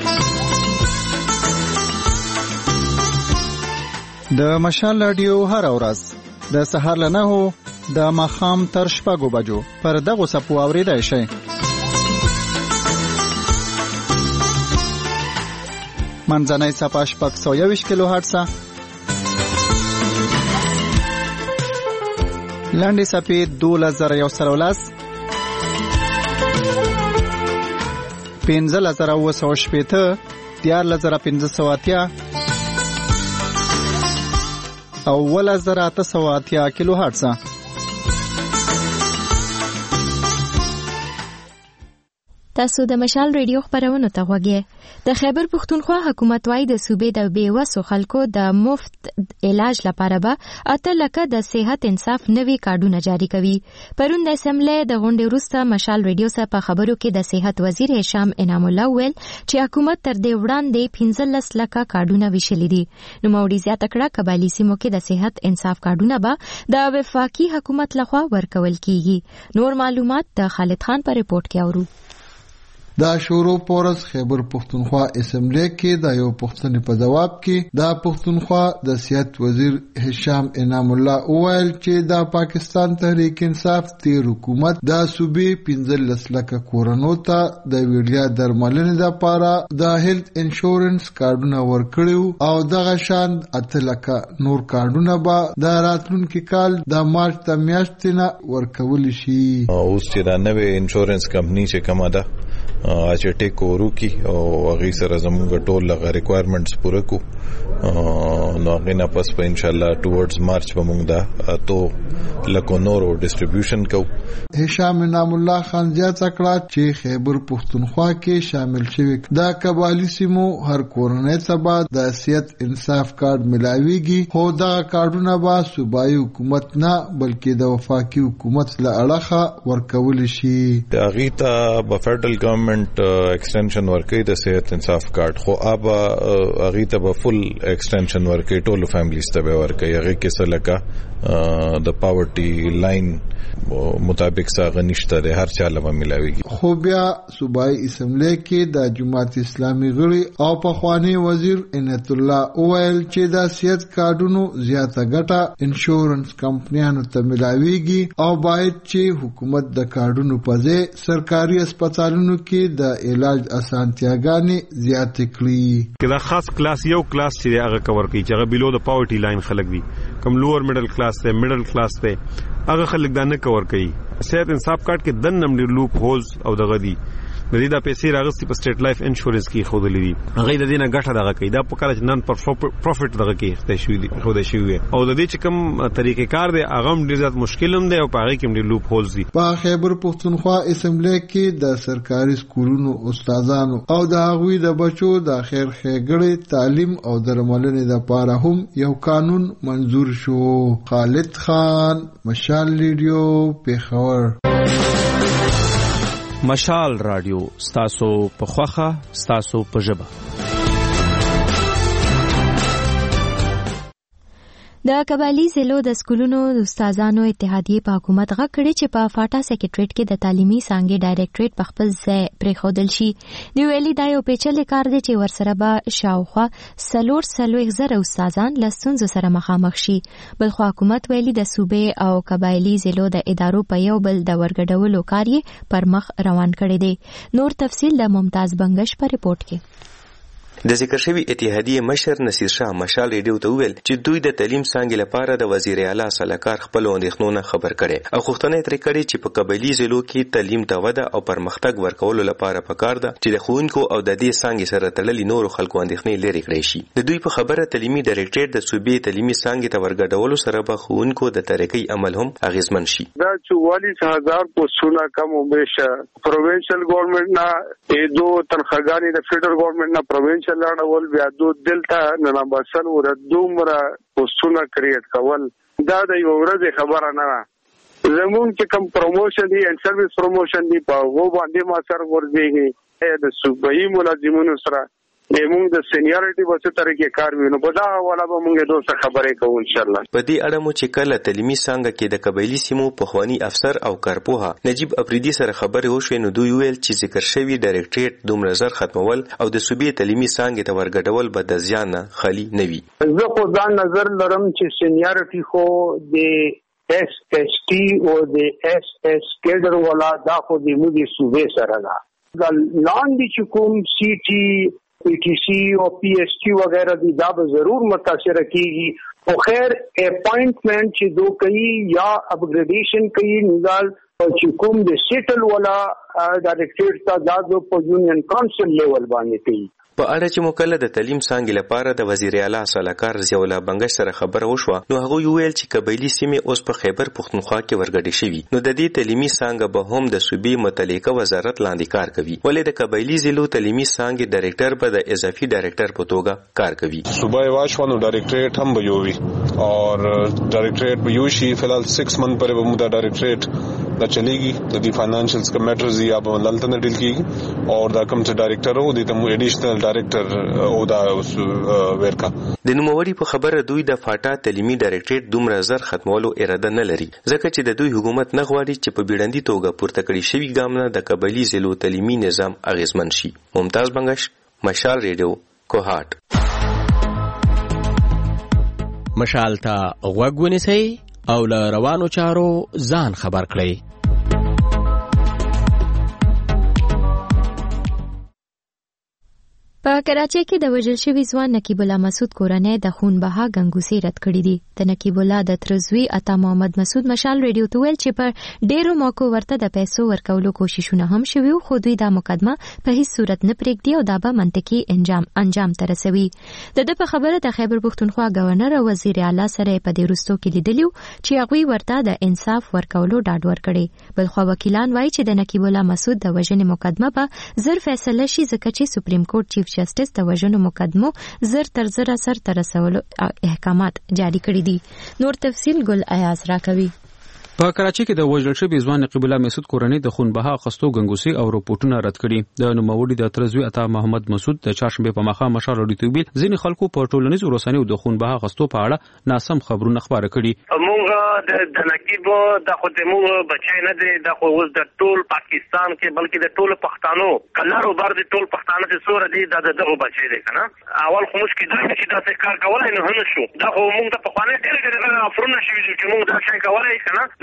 د مشال رادیو هر ورځ د سهار له نهو د ماخام تر شپږو بجو پر دغه سپو اوریدای شي. منځنۍ صفحه شپږ سوه یوویشت کیلو هرتز، لاندې صفحه دولس زره یو سل ولس، پنځلس زره اوه سوه شپېته، دیارلس زره پنځه سوه اتیا او اوولس زره اته سوه اتیا کیلو هرتز. تاسو د مشال ریډیو خبرونه ته غوږی. د خیبر پښتونخوا حکومت وايي د صوبې د بیوسو خلکو د مفت علاج لپاره به اته لکه د صحت انصاف نوي کارډونه جاری کوي. پرون د اسمبلی د غونډې وروسته مشال ریډیو سره په خبرو کې د صحت وزیر هشام انعام الله ویل چې حکومت تر دې وړاندې پنځلس لکه کارډونه ویشلي دي. نو موري زیاته کړه قبایلی سیمو کې د صحت انصاف کارډونه به د وفاقي حکومت لخوا ورکول کیږي. نور معلومات د خالد خان په ریپورت کې اورو. دا شورو پورس خیبر پښتونخوا اسمبلی کې د یو پښتني په جواب کې د پښتونخوا د صحت وزیر هشام انعام الله وویل چې د پاکستان تحریک انصاف تیر حکومت د صوبې پنځلس لکه کورونو ته د ویړیا درملنې لپاره د هیلث انشورنس کارډونه ورکړیو او دغه شان اته لکه نور کارډونه به د راتلونکي کال د مارچ د میاشتې نه ورکول شي. اوس چې دا نوې انشورنس کمپنی چې کومه ده چې ټیک ورو کی او هغه سره زموږ ټول لغه ریکوایرمنټس پوره کو نو هغه نه پس په ان شاء الله ټورډز مارچ به موږ دا تو لکو نورو ډیسټریبیوشن کو. هشام انعام الله خان زیاته کړه چې خیبر پښتونخوا کې شامل شوی د قبایلی سیمو هر کورنۍ ته به د صحت انصاف کارت ملاويږي خو دا کارتونه به صوبایي حکومت نه بلکې د وفاقي حکومت له اړخه ورکول شي. هغه ته په فدرل ګورنمنت ایکسټنشن ورکړي د صحت انصاف کارت خو اب هغه ته به فل ایکسټنشن ورکړي ټول فیملیز ته به ورکړي. هغه کې څه لکه د پاورټي لاین مطابق څنګه نشته ده هر چا له ملاويږي. خو بیا صوبایي اسمبلی کې د جماعت اسلامي غړي او په خواني وزیر عنایت الله اویل چې د صحت کارتونو زیاته ګټه انشورنس کمپنیانو ته ملاويږي او باید چې حکومت د کارتونو په ځای سرکاري هسپتالونو کې د علاج اسانتیاګانې زیات کړي. کله خاص کلاس یو کلاس چې هغه کور کوي چې هغه بیلو د پاورټي لاین خلک دي کم لوور میډل کلاس ته میډل کلاس ته هغه خلک دا نه کور کوي. صحت انصاف کارت کې دن نمبر لوپ هولز او دغه دي د دې د پیسې راغستې په سټیټ لایف انشورنس کې خودلې دي هغه د دې نه ګټه دغه کوي دا په کله چې نن پر پروفټ دغه کې اخته شوی دي خو د شوی او د دې چې کوم طریقې کار دی هغه هم ډیر زیات مشکل هم دی او په هغه کې هم ډیر لوپ هولز دي. په خیبر پښتونخوا اسمبلی کې د سرکاري سکولونو استادانو او د هغوی د بچو د خیر ښېګړې تعلیم او درملنې لپاره هم یو قانون منظور شو. خالد خان، مشال ریډیو، پیښور. مشال رادیو ستاسو په خوخه ستاسو په ژبه. د قبایلی ضلعو د سکولونو د استادانو اتحادیې په حکومت غږ کړی چې په فاټا سیکریټریټ کې د تعلیمي څانګې ډایریکټریټ په خپل ځای پرېښودل شي. دوی ویلي دا یو پیچلی کار دی چې ورسره به شاوخوا څلور څلوېښت زره استادان له ستونزو سره مخامخ شي. بلخوا حکومت ویلي د صوبې او قبایلی ضلعو د ادارو په یو بل د ورګډولو کار یې پر مخ روان کړی دی. نور تفصیل د ممتاز بنگش په رپورټ کې. د ذکر شوی اتحادیې مشر نصیر شاه مشال ریډیو ته وویل چې دوی د تعلیم څانګې لپاره د وزیر اعلی سلاکار خپل اندېښنو نه خبر کړي او غوښتنه ترې کړې چې په قبایلی ضلعو کې تعلیم ته وده او پرمختګ ورکولو لپاره پکار ده چې د ښوونکو او د دې څانګې سره تړلي نورو خلکو اندېښنې لرې کړې شي. د دوی په خبره تعلیمي ډایریکټریټ د صوبې تعلیمي څانګې ته ورګډولو سره به ښوونکو د ترقۍ عمل هم اغیزمن شي. دا چوالیس هزار پوسټونه کم او بیش پروینشل ګورنمنت نه دو تنخواګانې د فدرال ګورنمنت نه پروینشل لاړول بیا دو دلته نه بسل ور دومره پوسټونه کریټ کول دا د یو ورځې خبره نه ده. زمون چې کوم پروموشن دی ان سرویس پروموشن دی په وو باندې ما سره ورځيږي د صوبایي ملازمینو سره موږ د سینیارټي په څه طریقې کار وینو په دا حواله به موږ دوه خبرې کوو ان شاء الله. په دې اړه مو چې کله تعلیمي څانګه کې د قبایلی سیمو پخوانی افسر او کارپوها نجیب افریدي سره خبرې وشوې نو دوی ویل چې ذکر شوی ډایریکټریټ دومره زر ختمول او د صوبې تعلیمي څانګې ته ورګډول به د زیان نه خالی نه وي. زه خو ځان نظر لرم چې سینیارټي خو د ایس ایس ټي او د ایس ایس کیډر ولا دا خو د موږ صوبې سره ده. دا لاندې چې کوم سی ټي پی ٹی سی او پی ایس ٹی وغیرہ دی دا به ضرور متاثر کیږي او خیر اپوائنٹمنٹ چې دو کوي یا اپگریډیشن کوي نزال چې کوم د سیټل ولا ډایریکټریټ تا دا په یونین کونسل لیول باندې کوي. په اړه چې مکله د تعلیم څانګې لپاره د وزیر اعلی سلاکار ضیاء الله بنگش سره خبره وشوه نو هغه ویل چې قبایلی سیمې اوس په خیبر پښتونخوا کې ورګډې شوي نو د دې تعلیمي څانګه به هم د صوبې متعلقه وزارت لاندې کار کوي ولې د قبایلی ضلعو تعلیمي څانګې ډایریکټر به د اضافي ډایریکټر په توګه کار کوي. صوبای واچوانو ډایریکټریټ هم به یو وي او ډایریکټریټ به یو شي فلحال سکس منت پرې به موږ د ډایریکټریټ دا چلیږي د دې فاینانشلز کا میټرز یا به دلته نه ډیل کیږي او دا کوم چې ډایریکټر وو د تم ایډیشنل ډایریکټر او دا ورکا د نوموړي په خبره دوی د فاټا تعلیمي ډایریکټریټ دومره زر ختمولو اراده نه لري ځکه چې د دوی حکومت نه غواړي چې په بیړندي توګه پورته کړی شوی ګام نه د قبایلی ضلعو تعلیمي نظام اغیزمن شي. ممتاز بنگش، مشال ریډیو، کوهاټ. مشال ته غوږ ونیسئ او له روانو چارو ځان خبر کړئ. په کراچۍ کې د وژل شوي ځوان نقیب الله مسعود کورنۍ د خونبها ګنګوسې رد کړي دي. د نقیب الله د ترزوی عطا محمد مسعود مشال ریډیو ته ویل چې په ډیرو موقعو ورته د پیسو ورکولو کوششونه هم شوي خو دوی دا مقدمه په هیڅ صورت نه پرېږدي او دا به منطقي انجام انجام ته رسوي. د ده په خبره د خیبر پښتونخوا گورنر او وزیر اعلی سره په دې وروستو کې لیدلي چې هغوی ورته د انصاف ورکولو ډاډ ورکړي. بلخوا وکیلان وایي چې د نقیب الله مسعود د وژنې مقدمه به زر فیصله شي ځکه چې سپریم کورټ چیف جسټس د وژنو مقدمو زر تر زر سر ته رسولو احکامات جاری کړي دي. نور تفصیل ګل ایاز راکوي. په کراچۍ کې د وژل شوي ځوان نقیب الله مسعود کورنۍ د خونبها اخیستو ګنګوسې او رپورټونه رد کړي. د نوموړي د ترزوی عطا محمد مسعود د چهارشنبې په ماښام مشال ریډیو ته ویل ځینې خلکو په ټولنیزو رسنیو د خونبها اخیستو په اړه ناسم خبرونه خپاره کړي. موږ د نقیب د خو د موږ بچی نه دی د خو اوس د ټول پاکستان کې بلکې د ټول پښتانو کلارو بار د ټول پښتانه چې سور دي د دغه بچی دی کنه اول خو مشکل دی چې دا څه کار کولای نه هم شو دا خو موږ ته په خوانه ډېر ډېر افرونه شوي چې موږ دا څنګه کولای کنه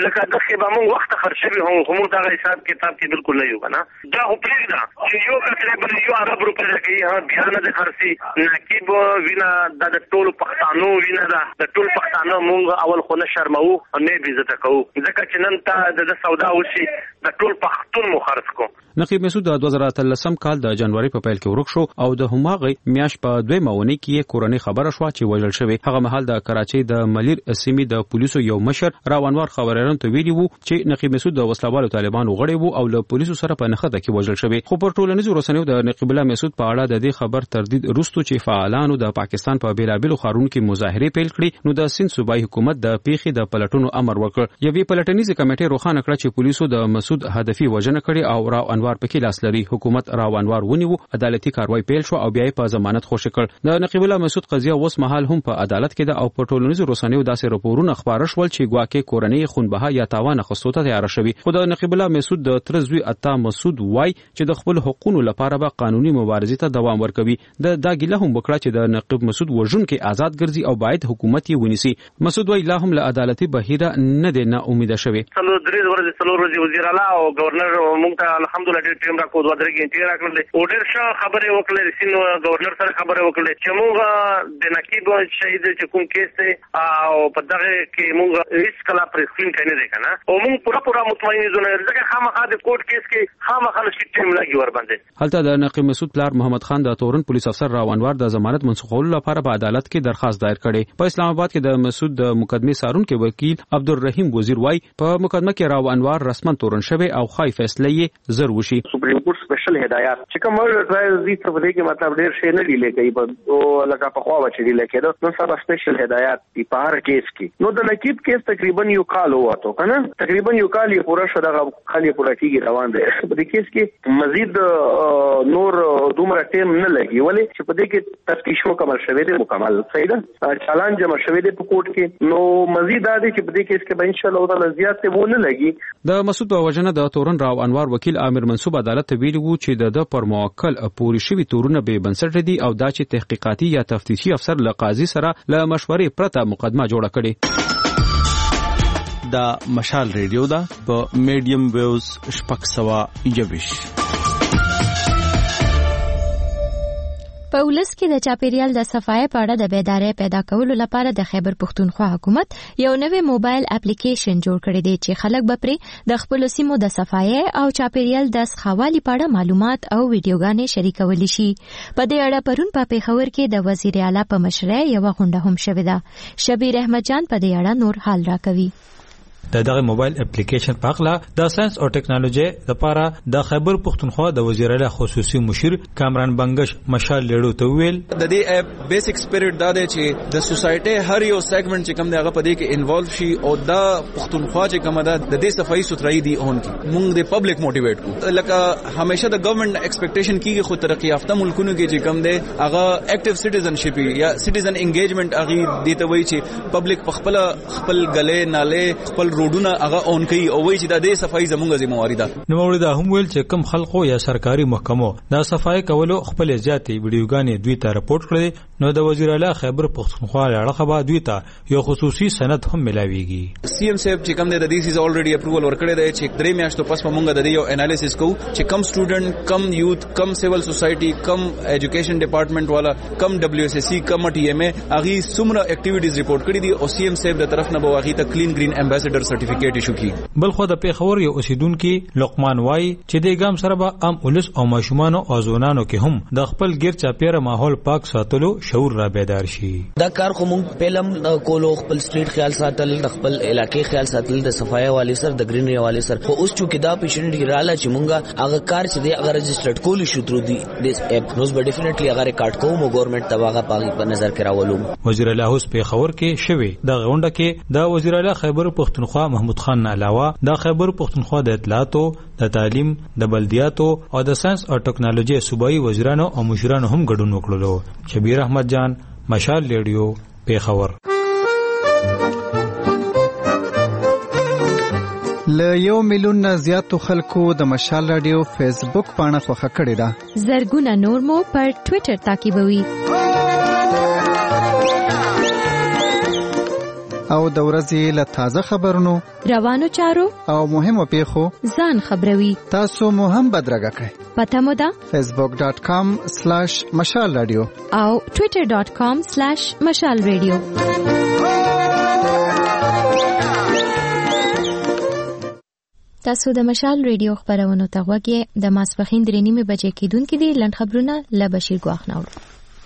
لکه دغه به موږ وخت خرڅوي هم موږ دا حساب کتاب کې بالکل نه یو کنه دا خو پرېږده چې یو کتره بل یو عرب روپۍ کوي ها بیا نه د خرڅي نقیب وینا د ټولو پښتانو وینا د ټولو پښتانو موږ اول خو نه شرمو او نه بي عزت کوو ځکه چې نن ته د سودا وشي د ټول پښتون مو خرڅ کو. نقیب مسعود د دوه زره اتلسم کال د جنوري په پیل کې ورک شو او د هماغه میاش په دوی ماونی کې کورنۍ خبره شو چې وژل شوی. هغه مهال د کراچۍ د ملیر سیمې د پولیسو یو مشر راونوار خبريالانو ته ویلي وو چې نقیب مسعود د وسلوالو طالبانو غړی وو او له پولیسو سره په نخښه کې وژل شوی. خو پر ټولنیزو رسنیو د نقیب الله مسعود په اړه د دې خبر تردید وروسته چې فعالانو د پاکستان په بیلابیلو ښارونو کې مظاهره پیل کړې نو د سند صوبایي حکومت د پیښې د پلټونو امر وکړ. یوې پلټنیزې کمیټې روښانه کړه چې پولیسو د مسعود هدفي وژنه کړې او راو انوار پکې لاس لري. حکومت راو انوار ونیو، عدالتي کاروایی پیل شو او بیا په ضمانت خوشی کړ. د نقیب الله مسعود قضیه اوس مهال هم په عدالت کې ده او په ټولنیزو رسنیو داسې راپورونه خبره شول چې ګواکې کورنۍ خونبها یا تاوان خصوصا تیار شوی. خو د نقیب الله مسعود د ترزوی عطا مسعود وای چې د خپل حقوقو لپاره به قانوني مبارزې ته دوام ورکوي. د دا ګیله هم وکړه چې د نقیب مسعود وژونکي آزاد ګرځي او باید حکومت یې ونیسي. مسعود وای لا هم له عدالتي بهیره نه دی نه امید شوی. څلور درې ورځې څلور ورځې وزیر اعلی او گورنر مونږ ته الحمدلله ډېر ټیم راکو دوه درې غنټې راکړل او ډېر ښه خبرې وکړلې. سینو گورنر سره خبرې وکړلې چې موږ د نقیب شهید چې کوم کیس ته او په دغه کې موږ هیڅ کله پرسکرین کنه دی کنه او موږ پورا پورا مطمئن یو نه ځکه خامخا د کوټ کیس کې خامخا نشي ټیم لګي ور باندې. هلته د نقیب مسعود پلار محمد خان د تورن پولیس افسر راو انوار د ضمانت منسوخولو لپاره په عدالت کې درخواست دایر کړي. په اسلام آباد کې د مسعود د مقدمه سارونکو وکیل عبدالرحیم وزیر وای په مقدمه کې راو انوار رسمن تورن شوی او خای فیصله یې زر وشي. سپریم کورټ سپیشل هدایت چې کوم ټرایل دي څه ودی کې مطلب ډیر شي نه دی لګي او لکه په خوا وچې دی لکه نو سره سپیشل هدایت دی په هر کیس کې. نو د نقیب کیس تقریبا یو کال وته کنه تقریبا یو کال یې پوره شو دغه خالي پوره کیږي روان دی. په دې کیس کې مزید نور دومره ټیم نه لګي ولې چې په دې کې تفتیش مکمل شوی دی مکمل صحیح ده چالان جمع شوی دی په کوټ کې. نو مزید دا دی چې په دې کیس کې به ان شاء الله تعالی زیات څه ونه لګي. د مسعود په وجنه د تورن راو انوار وکیل عامر منصوب عدالت ته ویلي وو چې د پر موکل پوری شوی تورونه به بنسټ دي او دا چې تحقیقاتي یا تفتیشي افسر له قاضي سره له مشورې پرته مقدمه جوړه کړي. دا مشال ریډیو دا په میډیم ویوز شپږ سوه یویش. په ولس کې د چاپیریال د صفای په اړه د بیدارۍ پیدا کولو لپاره د خیبر پښتونخوا حکومت یو نوې موبایل اپلیکیشن جوړ کړی دی چې خلک به پرې د خپل سیمو د صفای او چاپیریال د ښه په اړه معلومات او ویډیوګانې شریکولی شي. په دې اړه پرون په پیښور کې د وزیر اعلی په مشرۍ یو غونډه هم شوې ده. شبیر احمد جان په دې اړه نور حال راکوي. د دغه موبایل اپلیکیشن په اړه د ساينس او ټیکنالوژي لپاره د خیبر پښتونخوا د وزیر اعلی خصوصي مشیر کامران بنگش مشال لیړو ته ویل د دې اپ بیسیک سپیریټ دا دی چې د سوسایټي هر یو سیګمنټ چې کوم دی هغه په دې کې انوالو شي او دا پښتونخوا چې کوم ده د دې صفائی سترای دی اون کی موږ د پبلک موټیویټ کو لکه همیشه د ګورنمنت ایکسپیکټیشن کیږي خو ترقی یافته ملکونو کې چې کوم دی هغه اکټیو سټیزنشپ یا سټیزن انګیجمنت هغه دې ته وایي چې پبلک په خپل خپل غلې ناله خپل روډونه هغه اون کوي او وایي چې د دې صفائی زموږه ذمہواری ده. نو موږ دا هم ویل چې کم خلکو یا سرکاري محکمو دا صفائی کولو خپل ځاتي ویډیوګانې دوی ته راپورټ کړي نو د وزیر اعلی خیبر پښتونخوا لړ خبا دوی ته یو خصوصي سند هم ملاويږي. سی ایم صاحب چې کوم د دې سیز الریډي اپروول ورکړی دی چې درې میاشتو پس په موږ د دې یو انالیسس کوو چې کم سټوډنټ کم یوث کم سیول سوسایټي کم ایجوکیشن ډپارټمنټ والا کم دبليو اس اس سی کم ټي ایم ای اغي سمره اکټیویټیز ریپورټ کړی دي او سی ایم صاحب د طرف نه به واغی ته کلین گرین امباسډر سرټیفیکیټ ایشو کی. بل خو د پیښور یو اوسیدونکو لقمان وای چې د ګام سره به عام ولس او ماشومان او ځوانانو کې هم د خپل ګیر چاپیره ماحول پاک ساتلو شعور را بیدار شي. دا کار خو مونږ پهلم کولو خپل سټریټ خیال ساتل د خپل علاقې خیال ساتل د صفای والي سر د گرینری والي سر خو اوس چې دا پیشنټ رااله چې مونږه هغه کار چې دی هغه رجسټرډ کولی شو تر دې دیس اپ نوز به ډیفینټلی هغه ریکارډ کوو مو ګورنمنت تواغه پاغي په نظر کې راولو. وزیر اعلی اوس پیښور کې شوی د غونډه کې د وزیر اعلی خیبر پښتونخوا محمود خان نه علاوه د خیبر پښتونخوا د اطلاعاتو د تعلیم د بلدیاتو او د ساينس او ټیکنالوژي صوبایي وزیرانو او مشرانو هم ګډون وکړلو. شبیر احمد جان مشال ریډیو پیښور. ل یو میلیون نه زیاتو خلکو د مشال رادیو فیسبوک پاڼه خوښه کړې ده. زرګونه نور مو پر ټوئیټر تعقیبوي. او د ورځې له تازه خبرونو روانو چارو او مهمو پیښو ځان خبروي. تاسو مو هم بدرګه کړئ. پته مو ده فیسبوک ډاٹ کام سلیش مشال رادیو او ټویټر ډاٹ کام سلیش مشال رادیو. تاسو د مشال ریډیو خبرونو ته غوږی د ماسپخین درې نیمې بجې کېدونکې دي. لنډ خبرونه له بشیر ګواخ ناوړو.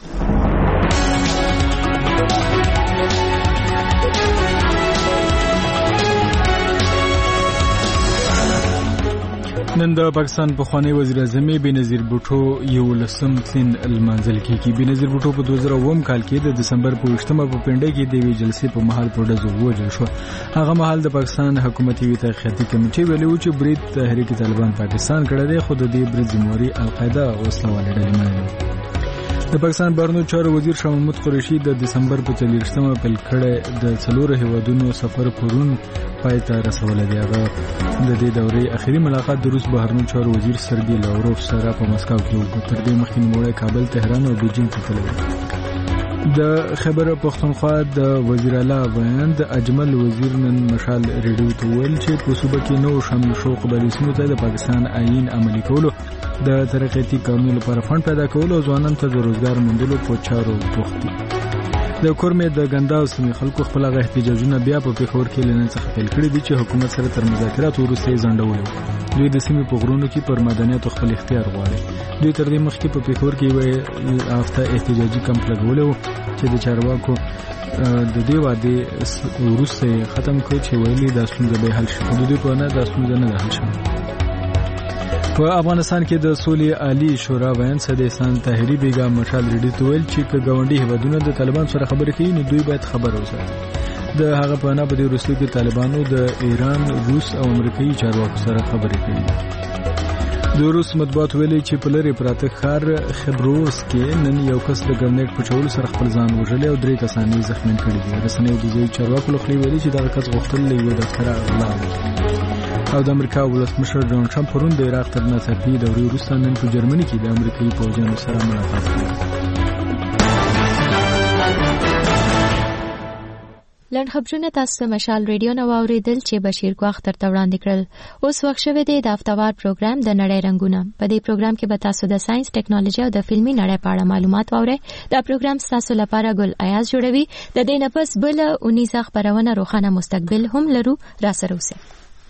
نن د پاکستان پخوانی وزیر اعظم بینظیر بوټو یو لسم تلین المنزل کیږي. بینظیر بوټو په دوه زره اووه کال کې د دسمبر په ویشتمه په پنډه کې د یوې جلسې په مهال په ډزو ووژل شو. هغه مهال د پاکستان حکومت یوې تحقیقاتي کمیټې ویلي و چې برید تحریک طالبان پاکستان کړی دی، خو د دې برید ذمہواري القاعده وسله والې ډلې منلې. د پاکستان بهرنیو چارو وزیر شاه محمود قریشي د دسمبر په څلوېښتمه پیل کړی د څلورو هیوادونو سفر پرون پای ته رسولی دی. هغه د دې دورې اخري ملاقات د روس بهرنیو چارو وزیر سرګي لاوروف سره په مسکو کې وکړ. تر دې مخکې نوموړی کابل، تهران او بیجینګ ته تللی دی. د خیبر پختونخوا د وزیر اعلی بیان د اجمل وزیر نن مشال ریډیو ته ویل چې په صوبه کې نو شامل شو قبایلي سیمو ته د پاکستان آئین عملي کولو، د ترقیاتي کارونو لپاره فنډ پیدا کولو او ځوانانو ته د روزګار موندلو په چارو بوخت دي. د کورمې د ګنداو سیمې خلکو خپل هغه احتجاجونه بیا په پیښور کې له نن څخه پیل کړي دي چې حکومت سره تر مذاکراتو وروسته یې ځنډولي. دوی د سیمې په غرونو کې پر مدنیاتو خپل اختیار غواړي. دوی تر دې مخکې په پیښور کې یو هفته احتجاجي کمپ لګولی و چې د چارواکو د دې وعدې وروسته یې ختم کړ چې ویلي دا ستونزه به حل شي. خو د دوی په وینا دا ستونزه نه ده حل شوې. په افغانستان کې د سولې عالی شورا ویان سید احسان طاهري بیګا مشال ریډیو ته ویل چې که ګاونډي هیوادونه د طالبان سره خبرې کوي نو دوی باید خبر وساتي. د هغه په وینا په دې وروستیو کې طالبانو د ایران، روس او امریکایي چارواکو سره خبرې کړي. د روس مطبوعات ویلي چې په لرې پراته ښار خبروس کې نن یو کس د ګرنیټ په چولو سره خپل ځان وژلی او درې کسان یې زخمیان کړي دي. رسنیو د ځایي چارواکو له خولې ویلي چې دغه کس غوښتل له یوه دفتره غلا وکړي. او د امریکا ولسمشر ډونالډ ټرمپ پرون د عراق تر ناڅاپي دورې وروسته نن په جرمني کې د امریکایي پوځیانو سره ملاقات کړی. لنډ خبرونه تاسو مشال ریډیو نو اوریدل چې بشیر ګواخ تر وړاندې کړل. اوس وخت شوه دی د هفتوار پروګرام د نړۍ رنگونه. په دې پروګرام کې به تاسو د ساينس، ټیکنالوژي او د فلمي نړۍ په اړه معلومات واورئ. دا پروګرام تاسو لپاره ګل ایاز جوړوي. د دې نه پس بل اونیزه خبرونه روښانه مستقبل هم لرو. را سره اوسئ.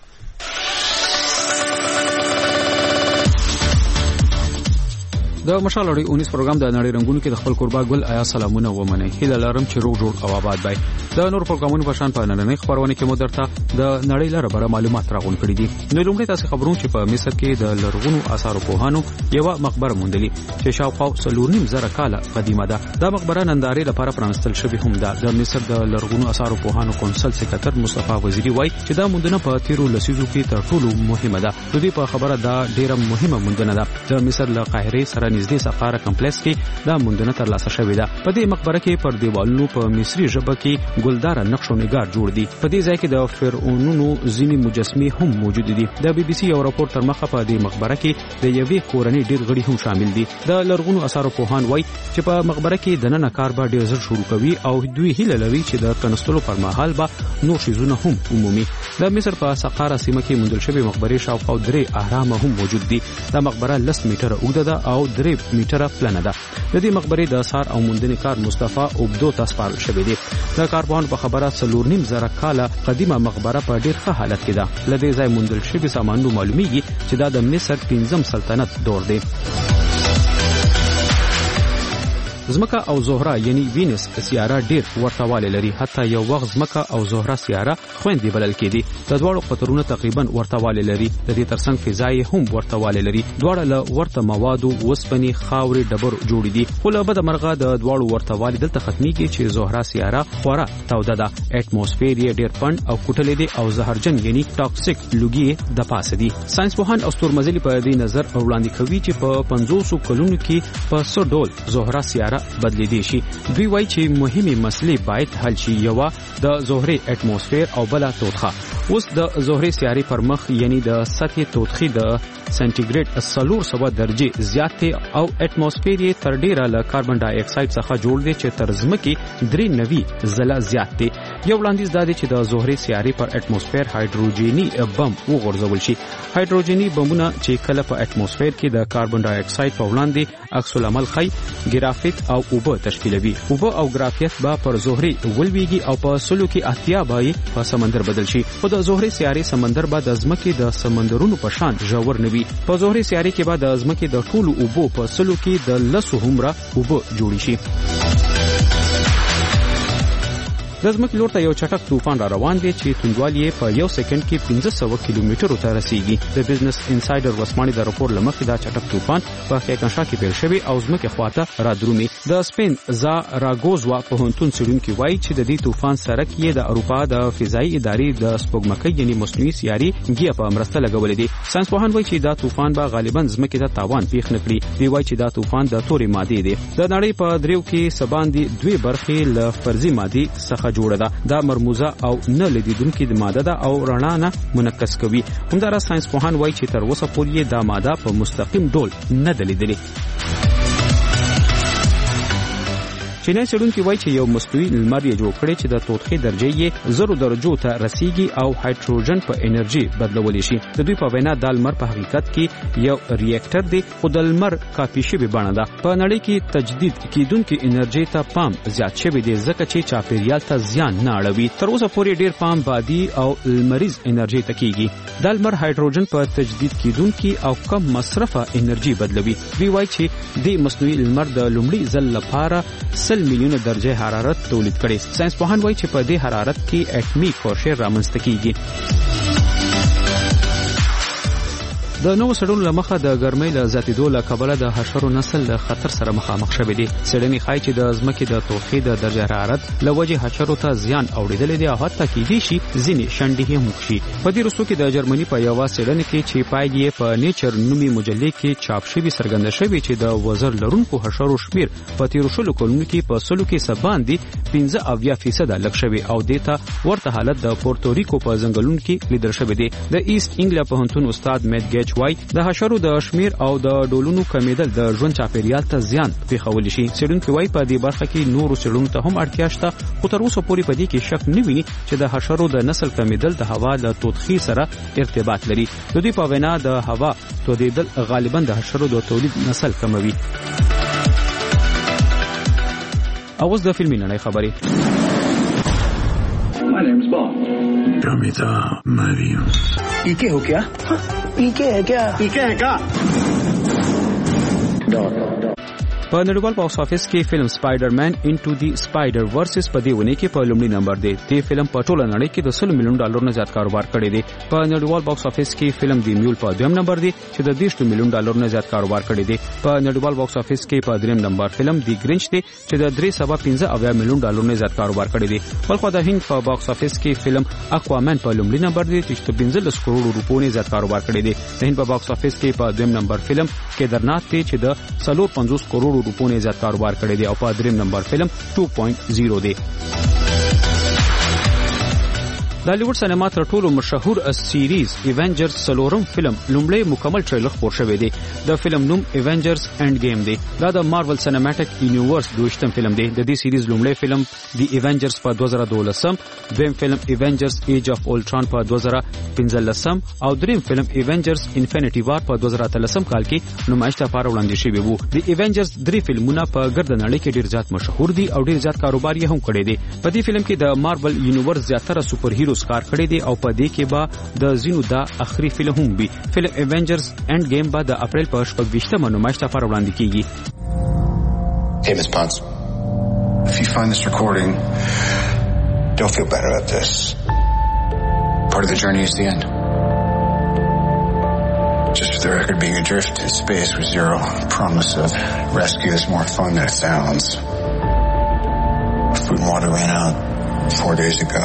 د مشال اړې اونیس پروګرام د نړۍ رنگونو کې د خپل قربا ګل آیا سلامونه ومنئ. هیله لرم چې روغ جوړ او آباد وي. د نور پروګرامونو په شان په نننۍ خبرونه کې مو درته د نړۍ لپاره بره معلومات راغون کړي دي. نو لومړی تاسو خبرونه چې په مصر کې د لرغونو آثارو پوهانو یو مقبره موندلې چې شاوخوا څلور نیم زره کاله قدیمه ده. دا مقبره نندارې لپاره پرانستل شوې هم ده. د مصر د لرغونو آثارو پوهانو کونسل سکرټر مصطفی وزیری وایي چې دا موندنه په تیرو لسیزو کې تر ټولو مهمه ده. د دې په خبره دا ډیره مهمه موندنه ده. د مصر له قاهره سره نږدې سفاره کمپلیکس کې دا موندنه ترلاسه شوې ده. په دې مقبره کې پر دیوالونو په مصري ژبه کې ګلدار نقش او نگار جوړ دي. په دې ځای کې د فرعونونو ځینې مجسمې هم موجود دي. د بي بي سي یو راپور تر مخه په دې مقبره کې د یوې کورنۍ ډېر غړي هم شامل دي. د لرغونو آثارو پوهان وایي چې په مقبره کې د نن کار به ډېر ژر شروع کوي او دوی هیله لري چې د کنستلو پر مهال به نور شیزونه هم عمومي. د مصر په سقاره سیمه کې موندل شوی مقبره شاوخوا درې اهرام هم موجود دي. دا مقبره لس میټره اوږده ده او درې میټره پلنه ده. د دې مقبره د آثار او موندنې کار مصطفی اوبدو ته سپارل شوی دی. د کارپوهانو په خبره څلور نیم زره کاله قدیمه مقبره په ډېر ښه حالت کې ده. له دې ځای موندل شوي سامانونو معلومیږي چې دا د مصر پنځم سلطنت دور دی. زمکه او زهره یعنی وینس سیاره ډیر ورتهوالی لري. حتی یو وخت زمکه او زهره سیاره خويندې بلل کېدي. د دواړو قطرونه تقریبا ورتهوالی لري. د دې ترڅنګ فضای هم ورتهوالی لري. دواړه له ورته موادو وسپنې، خاورې، ډبر جوړ دي. خو له بده مرغه د دواړو ورتهوالی دلته ختميږي چې زهره سیاره خورا توده ده. اټموسفیر یې ډیر پند او کوټلې دي او زهرجن یعنی ټاکسیک لوګي د پاسه دي. ساينس پوهان او ستورمزلي په دې نظر وړاندې کوي چې په پنځوسو کلونو کې په څو ډول زهره سیاره بدلیدي شي. دوی وایي چې مهمه مسلې باید حل شي. یو د زهره اټموسفیر او بل توتخه. اوس د زهره سیارې پر مخ یعنی د سطح توتخي د سنټیګریډ سلور سوه درجه زیات دی او اټموسفیر یې تر ډیره له کاربن ډای اکساید څخه جوړ دی چې تر ځمکې درې نوي ځله زیات دی. یو وړاندیز دا دی چې د زهرې سیارې پر اټموسفیر هایدروجیني بم وغورځول شي. هایدروجیني بمونه چې کله په اټموسفیر کې د کاربن ډای اکساید په وړاندې عکس العمل ښیي، ګرافیت او اوبه تشکیلوي. اوبه او ګرافیت به پر زهرې ولویږي او په سلو کې اتیا به په سمندر بدل شي. خو د زهرې سیارې سمندر به د ځمکې د سمندرونو په شان ژور نه وي. په زهرې سیارې کې به د ځمکې د ټولو اوبو په سلو کې د لسو هومره اوبه جوړې شي. د ځمکې لور ته یو چټک طوفان را روان دی چې توندوالی یې په یو سکند کې پنځه سوه کیلومترو ته رسیږي. د بزنس انسایډر ورځپاڼې د راپور له مخې دا چټک طوفان په کیکنشا کې پیل شوی او ځمکې خواته را درومي. د سپین زاراګوزوا پوهنتون څېړونکي وایي چې د دې طوفان سرک یې د اروپا د فضایي ادارې د سپوږمکۍ یعنی مصنوعي سیارې ګیا په مرسته لګولې دي. ساینسپوهان وایي چې دا طوفان به غالبا ځمکې ته تاوان پیښ نه کړي. دوی وایي چې دا طوفان د تورې مادې دی. د نړۍ په دریو کې سباندې دوی برخې له فرضي مادې څخه جوړه ده. دا مرموزه او نه لیدونکې د ماده ده او رڼا نه منعکس کوي. همدارس ساینسپوهان وایي چې تر اوسه پورې دا ماده په مستقیم ډول نه ده لیدلې. چینای څېړونکي وایي چې یو مصنوعي لمر یې جوړ کړی چې د تودوخې درجه یې زرو درجو ته رسیږي او هایدروجن په انرژي بدلولی شي. د دوی په وینا دا لمر په حقیقت کې یو ریاکټر دی خو د لمر کاپي شوې بڼه ده. په نړۍ کې تجدید کیدونکې انرژي ته پام زیات شوی دی ځکه چې چاپیریال ته زیان نه اړوي. تر اوسه پورې ډیر پام بادي او لمریز انرژي ته کیږي. دا لمر هایدروجن په تجدید کیدونکې او کم مصرفه انرژي بدلوي. دوی وایي چې د مصنوعي لمر د لومړي ځل لپاره سل میلیونه درجه حرارت تولید کړي. ساینسپوهان وایي چې په دې حرارت کې اټمي کوشیر رامنځته کیږي. د نوو سړونو له مخه د ګرمۍ له زیاتېدو له کبله د حشرو نسل له خطر سره مخامخ شوی دی. څېړنې ښایي چې د ځمکې د تودوخې د درجه حرارت له وجې حشرو ته زیان اوړېدلی دی او حتی کیدای شي ځینې شنډې هم وکړي. په دې وروستو کې د جرمني په یوه څېړنه کې چې پایلې یې په نیچر نومي مجلې کې چاپ شوي څرګنده شوې چې د وزر لرونکو حشرو شمیر په تېرو شلو کلونو کې په سلو کې څه باندې پنځه اویا فیصده لږ شوی او دې ته ورته حالت د پورتوریکو په ځنګلونو کې لیدل شوی دی. د ایست انګلیا پوهنتون استاد میت ګیچ وایي د حشرو د شمیر او د ډولونو کمیدل د ژوند چاپیریال ته زیان پېښولی شي. څېړونکي وایي په دې برخه کې نورو څېړنو ته هم اړتیا شته خو تر اوسه پورې په دې کې شک نه ویني چې د حشرو د نسل کمیدل د هوا له تودوخې سره ارتباط لري. د دوی په وینا د هوا تودېدل غالبا د حشرو د تولید نسل کموي. اوس د فلمي نړۍ خبرې. My name's Bob. Gamita Mariam. ¿Y qué हो क्या? ¿Y qué है क्या? ¿Y qué है क्या? Dog. په نړیوال باکس افیس کې فلم سپایډرمن انټو دی سپایډر ورسز په دې ونې کې په لومړي نمبر دی. دې فلم په ټوله نړۍ کې د سل میلیون ډالر نه زیات کاروبار کړی دی. په نړیوال باکس افیس کې فلم دی میول په دویم نمبر دی چې د دېرش میلیون ډالر نه زیات کاروبار کړی دی. په نړیوال باکس افیس کې په دریم نمبر فلم دی ګرینچ دی چې د درې سوه پنځه اویا میلیون ډالر نه زیات کاروبار کړی دی. بلخو د هند په باکس افیس کې فلم اکوامن په لومړي نمبر دی چې پنځلس کروڑ روپو نه زیات کاروبار کړی دی. د هند په باکس افیس کې په دویم نمبر فلم کیدرنات دی چې د څلور پنځوس کروڑ روپو نه زیات کاروبار کړی دی او په دریم نمبر فلم ټو پوینټ زیرو دی. د هالیوډ سینما تر ټولو مشهور سیریز ایونجرز څلورم فلم لومړی مکمل ټریلر خپور شوی دی. د فلم نوم ایونجرز اینډ گیم دی. دا د مارول سینماټک یونیورس دویشتم فلم دی. د دې سیریز لومړی فلم دی ایونجرز په دوه زره دولسم، دویم فلم ایونجرز ایج اف اولټران په دوه زره پنځلسم او دریم فلم ایونجرز انفینټي وار په دوه زره اتلسم کال کې نمایش لپاره وړاندې شوی وو. د ایونجرز درې فلمونه په ګرد نړۍ کې ډیر زیات مشهور دي او ډیر زیات کاروبار یې هم کړی دی. په دې فلم کې د مارول یونیورس زیاتره سپر هیرو کار کړی دی او په دې کې به د زینو دا اخري فلم هم وي. فلم ایونجرز اینډ گیم به د اپریل په شپږ ویشتمه نمایش لپاره وړاندې کیږي. Hey, Miss Potts. If you find this recording, don't feel better about this. Part of the journey is the end. Just for the record, being adrift in space with zero promise of rescue is more fun than it sounds. Food and water ran out four days ago.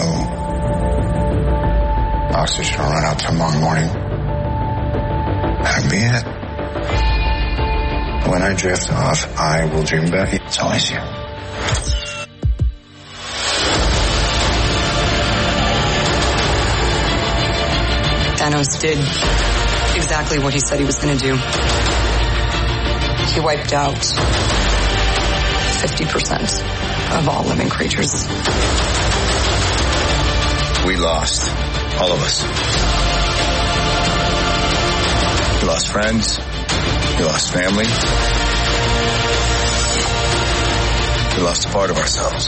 Oxygen will run out tomorrow morning. That'll be it. When I drift off, I will dream about you. It's always you. Thanos did exactly what he said he was going to do. He wiped out fifty percent of all living creatures. We lost. All of us. We lost friends. We lost family. We lost a part of ourselves.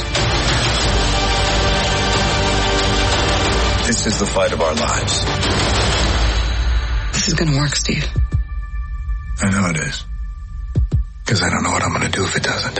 This is the fight of our lives. This is going to work, Steve. I know it is. Because I don't know what I'm going to do if it doesn't.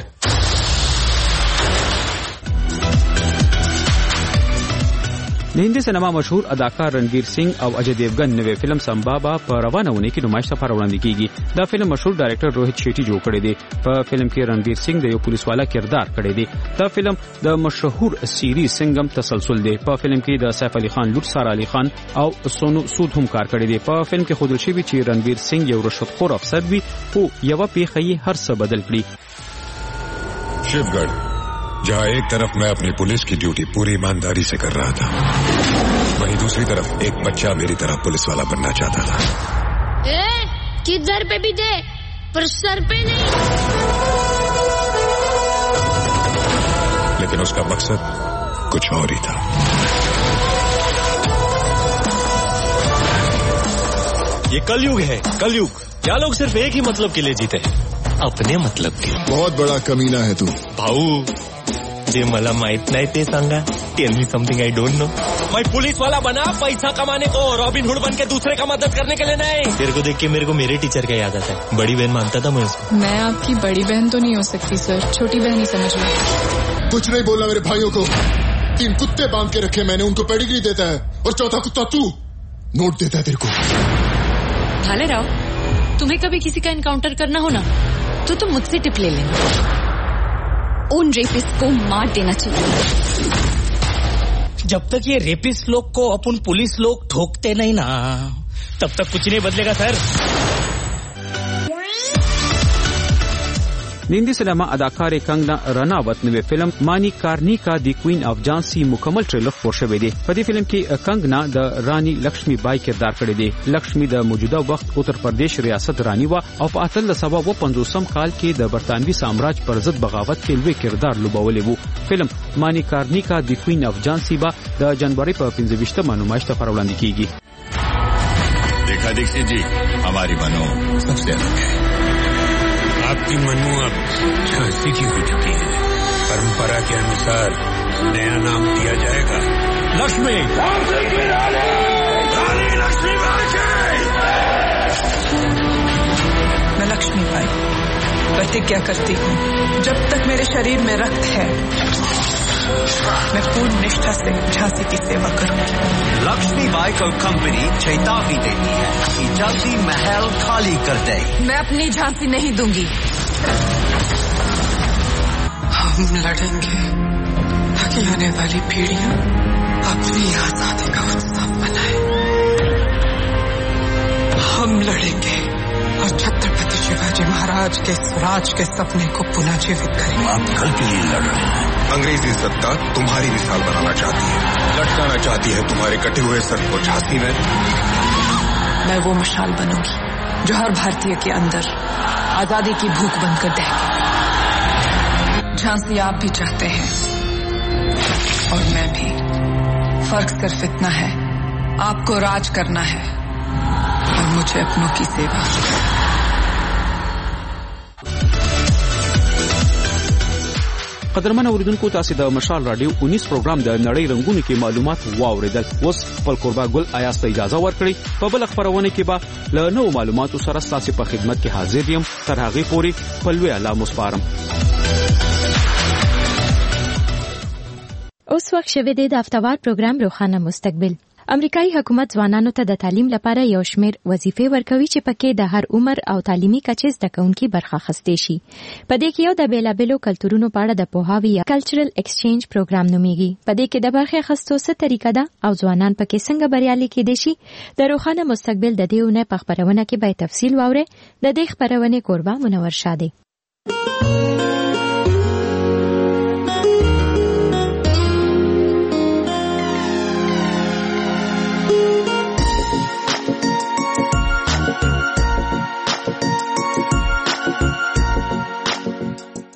د هندي سینما مشهور اداکار رنویر سنگھ او اجے دیوگن نوې فلم سمبابا په روانه ونې کې نمایش لپاره وړاندې کیږي. دا فلم مشهور ډایرکټر روهیت شیټي جوړ کړی دی. په فلم کې رنویر سنگھ د یو پولیس والا کردار کړی دی. دا فلم د مشهور سیریز سنگم تسلسل دی. په فلم کې د سیف علي خان لور سارا علي خان او سونو سود هم کار کړی دی. په فلم کې ښودل شوی چې رنویر سنگھ یو رشوتخور افسر وي خو یوه پیښه یې هر څه بدل کړي. शिवगढ़ जहाँ एक तरफ मैं अपनी पुलिस की ड्यूटी पूरी ईमानदारी से कर रहा था, वहीं दूसरी तरफ एक बच्चा मेरी तरह पुलिस वाला बनना चाहता था. ए, किधर पे भी दे पर सर पे नहीं. लेकिन उसका मकसद कुछ और ही था. ये कलयुग है, कलयुग. क्या लोग सिर्फ एक ही मतलब के लिए जीते हैं, अपने मतलब के. बहुत बड़ा कमीना है तू भाऊ. जे मला माहित नाही ते सांगा. Tell me something I don't know. मैं पुलिस वाला बना पैसा कमाने को, रॉबिन हुड बन के दूसरे का मदद करने के लिए नहीं. तेरे को देख के मेरे को मेरे टीचर का याद आता है. बड़ी बहन मानता था मैं उसको. मैं आपकी बड़ी बहन तो नहीं हो सकती सर, छोटी बहन ही समझ लो. कुछ नहीं बोलना मेरे भाइयों को. तीन कुत्ते बांध के रखे मैंने, उनको पेडिग्री देता है और चौथा कुत्ता तू नोट देता है तेरे को. भाले राव, तुम्हें कभी किसी का एनकाउंटर करना हो ना तो तुम मुझसे टिप ले लेना. उन रेपिस्ट को मार देना चाहिए. जब तक ये रेपिस्ट लोग को अपन पुलिस लोग ठोकते नहीं ना, तब तक कुछ नहीं बदलेगा सर. د هندي سینما اداکارې کنګنا رناوت نوې فلم مانی کارنی کا دی کوین اف جانسی مکمل ټریلر خپور شوی دی. په دې فلم کې کنګنا د رانی لکشمی بای کردار کړی دی. لکشمی د موجوده وخت اتر پردیش ریاست رانی و او په اتل سبا و پنځوسم کال کې د برتانوي سامراج پر ضد بغاوت کې لوی کردار لوبولی وو. فلم مانی کارنی کا دی کوین اف جانسی با د جنوري په پنځه ویشتمه نمایش ته وړاندې کیږي. देखा दीक्षित जी, हमारी मनु सबसे अलग है. आपकी मनु अब झांसी की हो चुकी है. परंपरा के अनुसार नया नाम दिया जाएगा लक्ष्मी. लक्ष्मी मैं लक्ष्मी बाई प्रतिज्ञा करती हूँ, जब तक मेरे शरीर में रक्त है मैं पूर्ण निष्ठा से झांसी की सेवा करूंगी. लक्ष्मी बाई को कंपनी चेतावनी देती है कि जल्दी महल खाली कर दे. मैं अपनी झांसी नहीं दूंगी. हम लड़ेंगे ताकि आने वाली पीढ़ियां अपनी आजादी का उत्सव मनाए. हम लड़ेंगे और छत्रपति शिवाजी महाराज के स्वराज के सपने को पुनः जीवित करेंगे. आप कल के लिए लड़ रहे हैं. अंग्रेजी सत्ता तुम्हारी मिसाल बनाना चाहती है, लटकाना चाहती है तुम्हारे कटे हुए सर को झांसी में. मैं वो मशाल बनूंगी जो हर भारतीय के अंदर आजादी की भूख बनकर दहेगी. झांसी आप भी चाहते हैं और मैं भी. फर्क सिर्फ इतना है, आपको राज करना है और मुझे अपनों की सेवा. قدرمن اوریدونکو تاسو د مشال رادیو انیس پروګرام د نړۍ رنگونو کې معلومات واوریدل. اوس خپل قربا ګل آیاس ته اجازه ورکړئ. په بل خبرونه کې به له نوو معلوماتو سره تاسو په خدمت کې حاضر یم. تر هغه پورې په لوی الله مسپارم. اوس وخت شوه د هفتوار پروګرام روخانه مستقبل. امریکایي حکومت ځوانانو ته د تعلیم لپاره یو شمېر وظیفې ورکوي چې پکې د هر عمر او تعلیمي کچې زده کوونکي برخه اخیستې شي. په دې کې یو د بیلابیلو کلتورونو په اړه د پوهاوي یا کلچرل ایکسچینج پروګرام نومیږي. په دې کې د برخه اخیستو څه طریقه ده او ځوانان پکې څنګه بریالي کېدای شي. د روخانه مستقبل د دې ونه په خبرونه کې به تفصیل واوري. د دې خبرونه قربا منور شاده.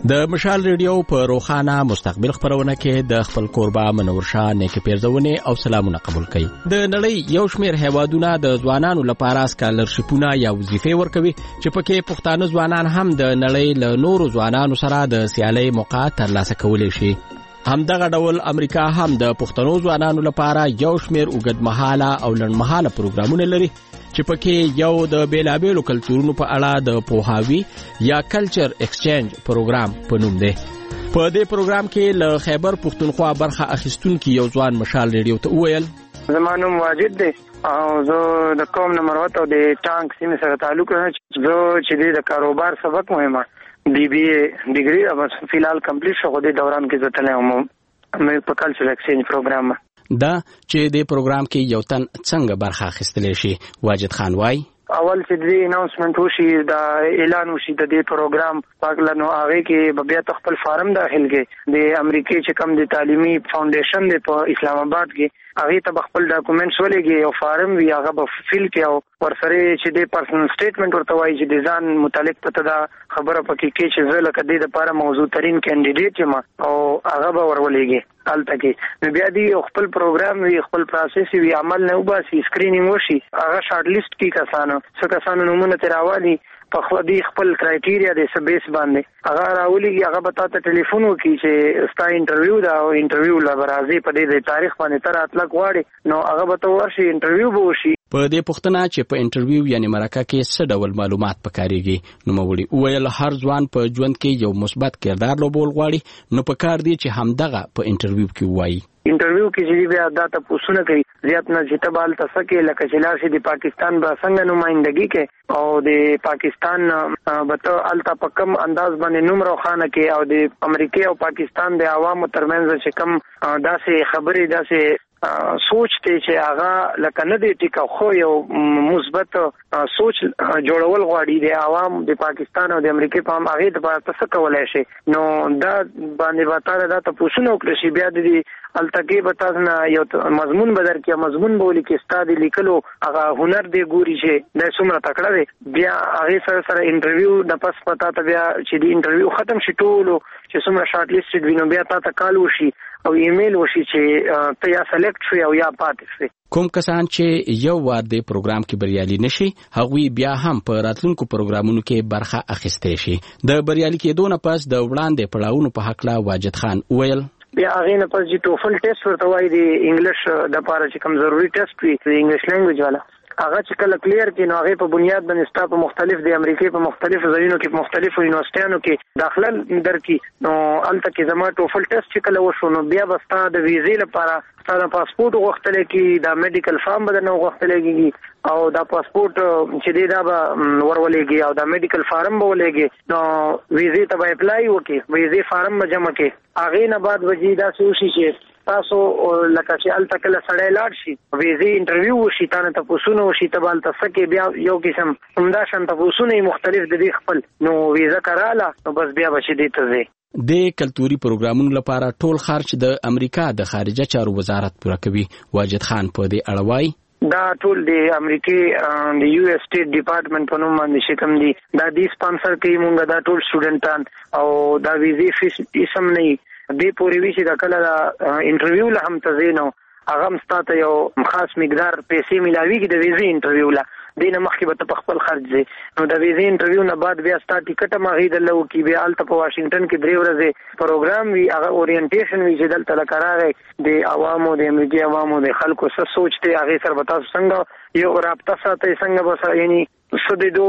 د مشال ریډیو په روخانه مستقبل خبرونه کې د خپل قربا منور شاه نیکه پیرزونه او سلامونه قبول کړي. د نړۍ یو شمېر هیوادونه د ځوانانو لپاره سکالرشیپونه یا وظیفې ورکوي چې پکې پښتانه ځوانان هم د نړۍ له نورو ځوانانو سره د سیالۍ موقع ترلاسه کولی شي. همدغه ډول امریکا هم د پښتنو ځوانانو لپاره یو شمېر اوږدمهاله او لنډمهاله پروګرامونه لري چې پکې یو د بیلابیلو کلتورونو په اړه د پوهاوي یا کلچر ایکسچینج پروګرام په نوم دی. په دې پروګرام کې له خیبر پښتونخوا برخه اخیستونکي یو ځوان مشال ریډیو ته وویل زما نوم واجد دی او زه د قوم نه مروت او د ټانک سیمې سره تعلق لرم. زه چې د کاروبار سبق مهمه بی بی اے ډیګري او فلحال کمپلیټ شو د دوران کې زه تللی وم مې په کلچر ایکسچینج پروګرام دا چې د پروګرام کې یو تن څنګه برخه اخیستلی شي. واجد خان وای اول چې د اناونسمنت وشي دا اعلان وشي د دې پروګرام پاکلانو هغه کې بیا خپل فارم داخل کې د امریکای چې کوم د تعلیمي فاونډیشن دی په اسلام آباد کې هغه ته خپل ډاکومېنټس ولېږي او فارم وی هغه په فیل کې او ورسره چې د پرسنل سټیټمنټ ورته وایي چې د ځان متعلق پته دا خبره پکې کې چې زه لکه د لپاره موضوع ترين کینډیډیټ یم او هغه به ورولېږي حالت کې نو بیا دی خپل پروګرام وی خپل پروسس وی عمل نه وباسي سکرینینګ وشي هغه شارټ لیست کې کسانو څه کسانو نمونه تراوالي په خودي خپل کرایټیریا د سبیس باندې هغه راولېږي هغه به تاسو ټلیفون وکړي چې ستا انټرویو دا او انټرویو لا برازي په دې تاریخ باندې تر اطلاق واړي نو هغه به تاسو ورشي انټرویو به وشي. په دې پوښتنه چې په انټرویو یعنی مرکه کې څه ډول معلومات پکاريږي نو مولوي ویل هر ځوان په ژوند کې یو مثبت کردار لوبول غواړي نو په کار دی چې همدغه په انټرویو کې وایي. انټرویو کې چې بیا دا تاسو نه کوي زیات نه چې تبال تاسو کې لکه چې لاشي د پاکستان با څنګه نمائندګي کې او د پاکستان بته التا پکم انداز باندې نوم روخانه کې او د امریکای او پاکستان د عوامو ترمنځ چې کم داسې خبرې داسې سوچ ته چې هغه لکه نه دی ټیکا خو یو مثبت سوچ جوړول غواړي د عوام د پاکستان او د امریکای په هغه د تاسو کولای شي نو دا باندې واتاره دا تاسو نو کړی شي بیا د التقی بتاسنه یو مضمون بدر کې مضمون بولی کې استاد لیکلو هغه هنر دی ګوري چې د څومره تکړه دی بیا هغه سره سره انټرویو د پس پتا ته بیا چې دی انټرویو ختم شي ټول چې څومره شارټ لیست وینو بیا تاسو کال وشي او ایمیل وشي چې ته یا سلیکټ شې او یا پاتې شې. کوم کسان چې یو وار د پروګرام کې بریالي نشي هغوی بیا هم په راتلونکو پروګرامونو کې برخه اخیستی شي. د بریالي کېدو نه پس د وړاندې پړاوونو په حق لا واجد خان ویل بیا هغه نه پس چې ټوفل ټیسټ ورته وایي د انګلیش د لپاره چې کوم ضروري ټیسټ وي د انګلیش لینګویج والا هغه چې کله کلیر کړي نو هغه په بنیاد باندې ستا په مختلف د امریکای په مختلفو ځایونو کې په مختلفو یونیورسيټانو کې داخله درکې نو الته کې زما ټوفل ټیسټ چې کله وشو نو بیا بستا د ویزې لپاره ستا د پاسپورت غوښتل کې دا میډیکل فارم بدنه غوښتل کېږي او دا پاسپورت چې دی دا به ورولېږي او دا میډیکل فارم به ولېږي نو ویزې ته به اپلای وکړي ویزې فارم به جمع کړي هغه نه بعد وجې دا سوشي چې تاسو لکه چې ال تکل سړی لاړ شي ویزې انټرویو وشي تانه تاسو نو شي تبال تاسو کې بیا یو قسم همدا شان تاسو نه مختلف د دې خپل نو ویزه کراله نو بس بیا بشي دې ته ځي. د کلتوري پروګرامونو لپاره ټول خرچ د امریکا د خارجه چارو وزارت پوره کوي. واجد خان په دې اړه وایي دا ټول د امریکای د یو اس سټیټ ډپارټمنټ په نوم باندې شکم دي دا دی سپانسر کوي مونږ دا ټول سټوډنټان او دا ویزې فیس اسم نه دی پوری وی چې دا کله دا انټرویو له هم تزینو هغه مستاته یو خاص مقدار پیسې ملاويږي د ویزې انټرویو له دینه مخکې به په خپل خرج دي نو د ویزې انټرویو نه بعد بیا ستا ټیکټ ما غي دلو کې بیا الته په واشنگټن کې درې ورځې پروګرام وی هغه اورینټیشن وی چې دلته لکراغه د عوامو د امریکای عوامو د خلکو څه سوچته هغه سره بتا څنګه یو رابطه ساتي څنګه بس یعنی سدیدو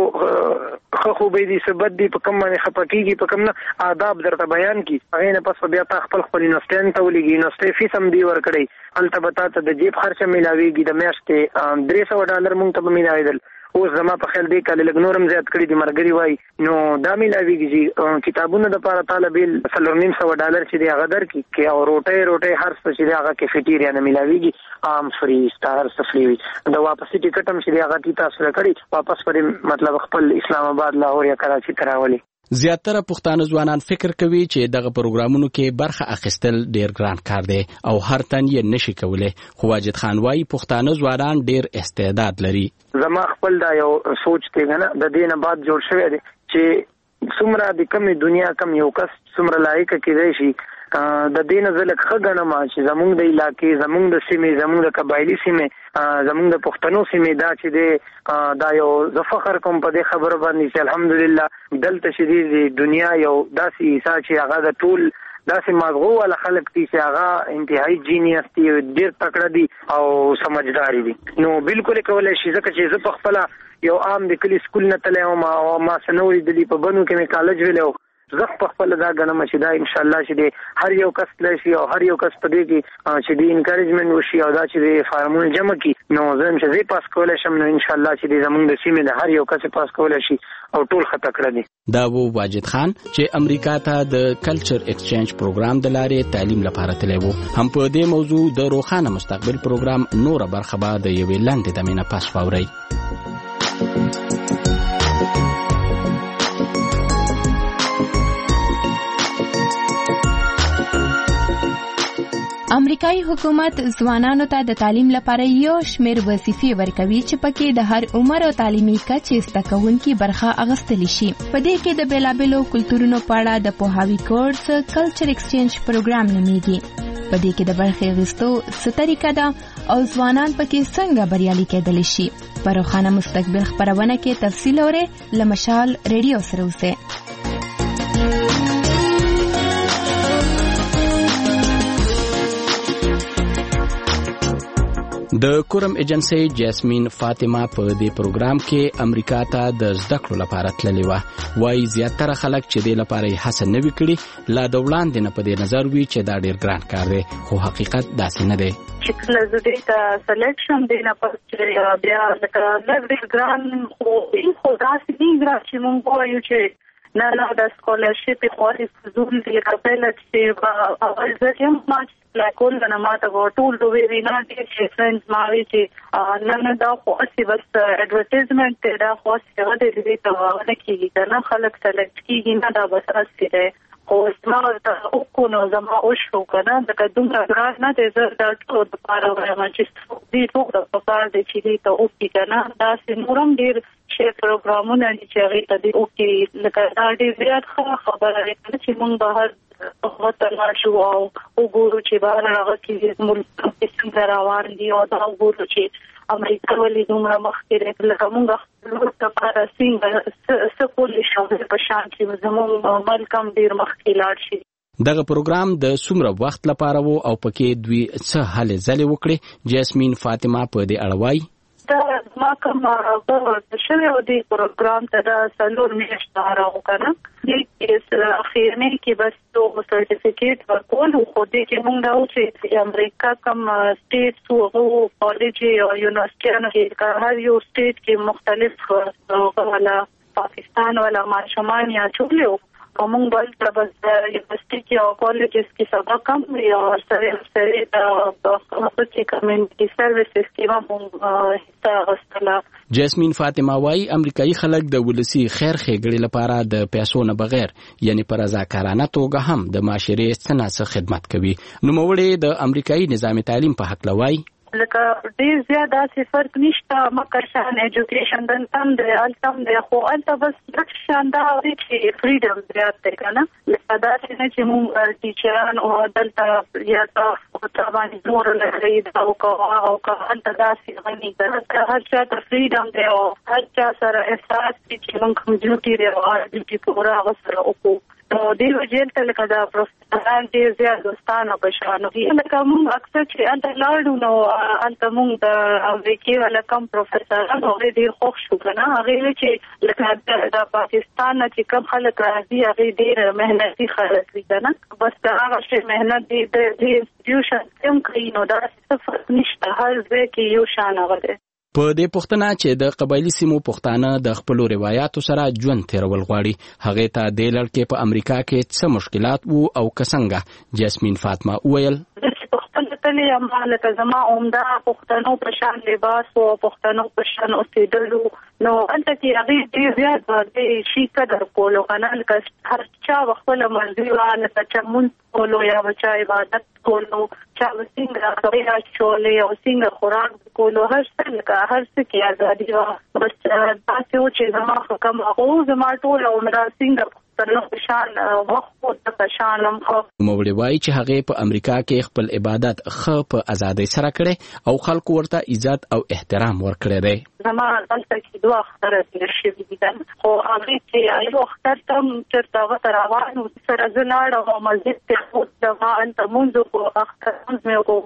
خو به دي سبد دي په کوم باندې خپکیږي په کوم نه آداب درته بیان کی هغه نه پس بیا تا خپل خپل نوستان ته ولګي نوستې فیس هم دی ور کړی الته بتا ته د جیب خرچه ملاويږي د میاشتې درې سوه ډالر مونږ ته ملاویدل او زما په خیال دی کله لګنورم زیات کړی دی مرګري وای نو دا ملاويږي کتابونه د پاره طالبین سلورنیم سوه ډالر چې دی هغه در کی کې او روټي روټي هر څه چې دی هغه کیفیټیریا نه ملاويږي عام فری ستار سفلی دا واپس ټیکټ هم چې دی هغه تاسو کړی واپس پر مطلب خپل اسلام آباد لاهور یا کراچي تراولي. زیاتره پښتانه ځوانان فکر کوي چې دغه پروګرامونو کې برخه اخیستل ډیر ګران کار دی او هر تن یې نشي کولای. خو واجد خان وايي پښتانه ځوانان ډیر استعداد لري. زما خپل دا یو سوچ دی نه د دې نه بعد جوړ شوی دی چې څومره د کمی دنیا کم یو کس څومره لایق کېدای شي د دین زلک خګنه ما چې زمونږ د علاقې زمونږ د سیمې زمونږ د قبایلی سیمې زمونږ د پښتنو سیمې دا چې د دا یو ز فخر کوم په دې خبره باندې چې الحمدلله دلته شدید دنیا یو داسې عیسا چې هغه د ټول داسې مغو ولا خلک دي چې هغه انتهایی جینیس دي ډیر تکړه دي او سمجھداري دي نو بالکل کولای شي ځکه چې زه په خپل یو عام د کلی سکول نه تلم او ما سنوي د په بنو کې مې کالج ویلو زه په خپل دا غنم چې دا ان شاء الله چې هر یو کس لشي او هر یو کس په دې کې چې د انکریجمنت وشي او دا چې د فارمونه جمع کی نو زه هم چې پاس کولای شم نو ان شاء الله چې زمونږ د سیمې د هر یو کس پاس کولای شي او ټول خطا کړی دي. دا وو واجد خان چې امریکا ته د کلچر ایکسچینج پروګرام د لارې تعلیم لپاره تللی وو. هم په دې موضوع د روښانه مستقبل پروګرام نور برخه به د یوې لاندې دمینه پاس فوري. امریکایي حکومت ځوانانو ته د تعلیم لپاره یو شمېر وظیفې ورکوي چې پکې د هر عمر او تعلیمي کچې زده کوونکي برخه اخیستلی شي. په دې کې د بیلابیلو کلتورونو په اړه د پوهاوي کورس کلچر ایکسچینج پروګرام نومیږي. په دې کې د برخې اخیستو څه طریقه ده او ځوانان پکې څنګه بریالي کېدلی شي. په روښانه مستقبل خپرونه کې تفصیل اورئ له مشال ریډیو سره اوسئ. د کورم ایجنسی جاسمین فاطمه په دې پروګرام کې امریکا ته د زده کړو لپاره تللی و. وايي زیاتره خلک چې دې لپاره یې هڅه نه وي کړې لا د وړاندې نه په دې نظر وي چې دا ډېر ګران کار دی خو حقیقت داسې نه دی. چې کله زه دې ته سلیکشن دی نه پس چې بیا لکه ډېر ګران خو خو داسې دی ګران چې مونږ وایو چې نه نه د سکولرشپ خوري فزول دی کپله چې اول ځکه ما لکول نه ماته ټول دوی وینا دي چې فرندز ما وی چې نه نه دا خو اسی بس اډورټایزمنت دا خو څنګه دې دې ته ونه کیږي نه خلک سلیکټ کیږي نه دا بس اسی دی خو اسما ته او نو زما او شو کنه دا دومره ګران نه دی زه دا ټول د پاره وایم چې دې ټول د پاره دې چې دې ته او کیږي دا سمورم ډیر شي پروګرامونه چې هغه ته دې او کې لکه دا ډیر زیات خبره ده چې مونږ بهر وطن شو او وګورو چې بهر هغه کې ملک څنګه روان دي او دا وګورو چې امریکا ولې دومره مخکې ده لکه مونږ خپل لپاره څنګه څه کولای شو په شان چې زموږ ملک هم ډیر مخکې لاړ شي. دغه پروګرام د څومره وخت لپاره وو او پکې دوی څه هلې ځلې وکړې؟ جاسمین فاطمه په دې اړه وایي دا ما کوم د شوی دی پروګرام ته دا څلور میاشتې راو کنه دې کې اخیرنه کې بس تو سرټیفیکیټ ورکول خو دې کې موږ دا چې امریکا کوم سټیټ او کالج او یونیورسيټي کې هر یو سټیټ کې مختلف ولا پاکستان ولا ماشومان یا چولې کومون بل بس یونیورسيټي کې او کالجز کې سبق هم یا سره سره د خصوصي کمیونټي سرویسز کې هم حصہ غوښتله. جاسمین فاطمه وايي امریکایي خلک د ولسی خیر ښېګړې لپاره د پیسو نه بغیر یعنی پر رضاکارانه توګه هم د معاشرې څخه خدمت کوي. نوموړی د امریکایي نظام تعلیم په حق لوي لکه ډیر زیاده څه فرق نشته مکه شان ایجوکیشن د تم د التم د خو الته بس د شاندار چې فریډم زیات دی کنه لکه دا چې موږ ټیچران او دلته یا تاسو باندې زور لري دا او کا او کا الته داسې غني ده هر چا ته فریډم دی او هر چا سره احساس چې موږ کوم ډیوټي دی او ډیوټي پورا غوښتل او نو دی وجل ته لکه دا پروفیسوران ډیر زیات دوستانه بشانو لکه موږ اکثر چې الته لاړو نو الته موږ د امریکای ولا کم پروفیسوران هغه ډیر خوښ شو کنه هغه چې لکه د پاکستان چې کم خلک راځي هغه ډیر مهنتي خلک دي کنه بس دا هغه شی مهنت دي د انسټیټیوشن کوم کوي نو دا څه فرق نشته هر ځای کې یو شان هغه په دې پښتنه چې د قبایلی سیمو پښتانه د خپل روایتو سره ژوند تیرول غواړي هغه ته د لړکې په امریکا کې څه مشکلات وو او څنګه جاسمین فاطمه ویل تللی یم لکه زما عمده پښتنو په شان لباس او پښتنو په شان اوسېدلو نو هلته کې هغې ډېر زیات د شي قدر کولو کنه لکه هر چا خپله مرضي وه لکه چا مونځ کولو یا به چا عبادت کولو چا به څنګه خبرې اچولې او څنګه خوراک کولو هر څه لکه هر څه کې ازادي وه بس تاسو چې زما کوم او زما ټول عمر څنګه په شان وخت په شانم خو موږ وایي چې هغه په امریکا کې خپل عبادت خ په ازادۍ سره کړي او خلکو ورته عزت او احترام ورکړي دي زما دلته کې دوه اختر تیر شوي دي خو هغه چې یو اختر تم چرته وته روانو سره زلاړ او مسجد ته خو دغه انت منځ کو اختر مې کو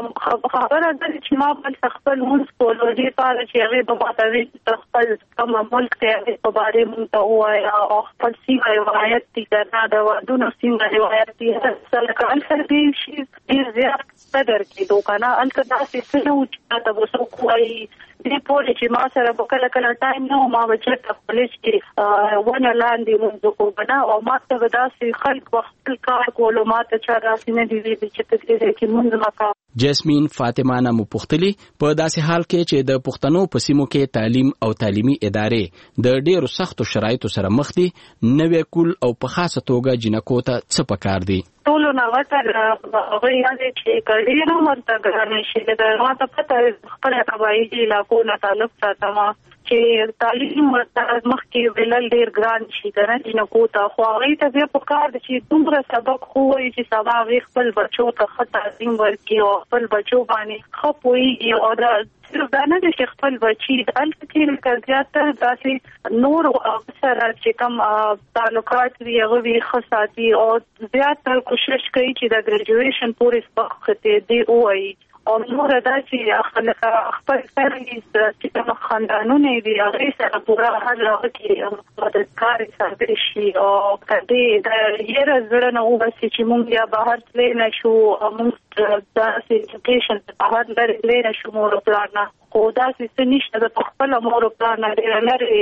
خبره ده چې ما بل خپل مونږ په لوري پاره چې هغه په ماتوي خپل کوم ملک ته په باره مونږ ته وایي او خپل سیمه روایت دي کنه دا ودونه سیمه روایت دي سره کال سره دي شي ډیر زیات قدر کې دوکانه انت داسې څه نو چې تاسو وسو کوی دې پورې چې ما سره په کله کله ټایم نو ما بچت خپلش کې ونه لاندې مونږ کو بنا او ما ته داسې خلک وخت کار کولو ما ته چا راسي نه دي چې تاسو کې مونږ مکا جسمین فاطمه نامو پختلی په داسې حال کې چې د پښتنو په سیمو کې تعلیم او تعلیمي ادارې د ډیرو سختو شرایطو سره مخ دي نوې کول او په خاصه توګه جنکو ته څه پکار دي ټول نو وته هغه یاد چې کړي نو مرته ګرځي چې دا ما ته پته خپل قبایلی علاقو نه تعلق ساتما چې تعلیم ورته مخ کې ولل ډیر ګران شي کنه چې نو ته خو هغه ته به پکار دي چې دومره سبق خو وي چې سبا خپل بچو ته خطا تعلیم ورکړي او خپل بچو باندې خپوي او دا صرف دا نه چې خپل بچي د الته کې لکه داسې نور سره چې کوم تعلقات وي هغه وي خاصاتي او زیاتره کوشش کوي چې د ګریجویشن پورې وخت دی وایي او نور دا چې خلک خپل سرویس چې کوم خاندانونه دي هغه سره پورا هر هغه کې مددګار ساتل شي او کدی دا یره زړه نه وبسي چې مونږ یا بهر تللی نشو مونږ د ایجوکیشن په هر لري لري شو مور پلان خو دا څه نشته د خپل مور پلان لري لري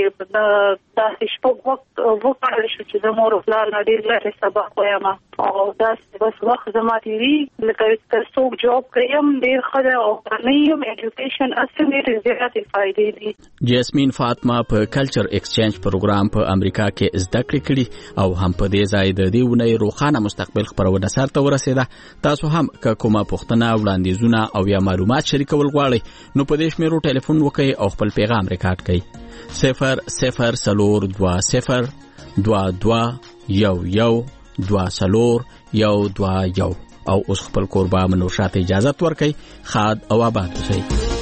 دا شپږ وخت وکړل شو چې د مور پلان لري لري سبق وایم او دا بس وخت زما تیری لکه څوک جاب کوم ډیر خره او پرنیم ایجوکیشن اصلي زیاتې فائدې دي جسمین فاطمه په کلچر ایکسچینج پروګرام په امریکا کې زده کړې کړې او هم په دې ځای د دې ونې روښانه مستقبل خبرونه سره ورسېده تاسو هم که کومه پوښتنه وړاندیزونه او یا معلومات شریکول غواړئ نو په دې شمیرو ټلیفون وکړئ او خپل پیغام ریکارډ کړئ صفر صفر سلور دوا صفر دوا دوا یو یو دوا سلور یو دوا یو او اوس خپل قربا منو شاته اجازه ورکړئ خاد او آباد اوسئ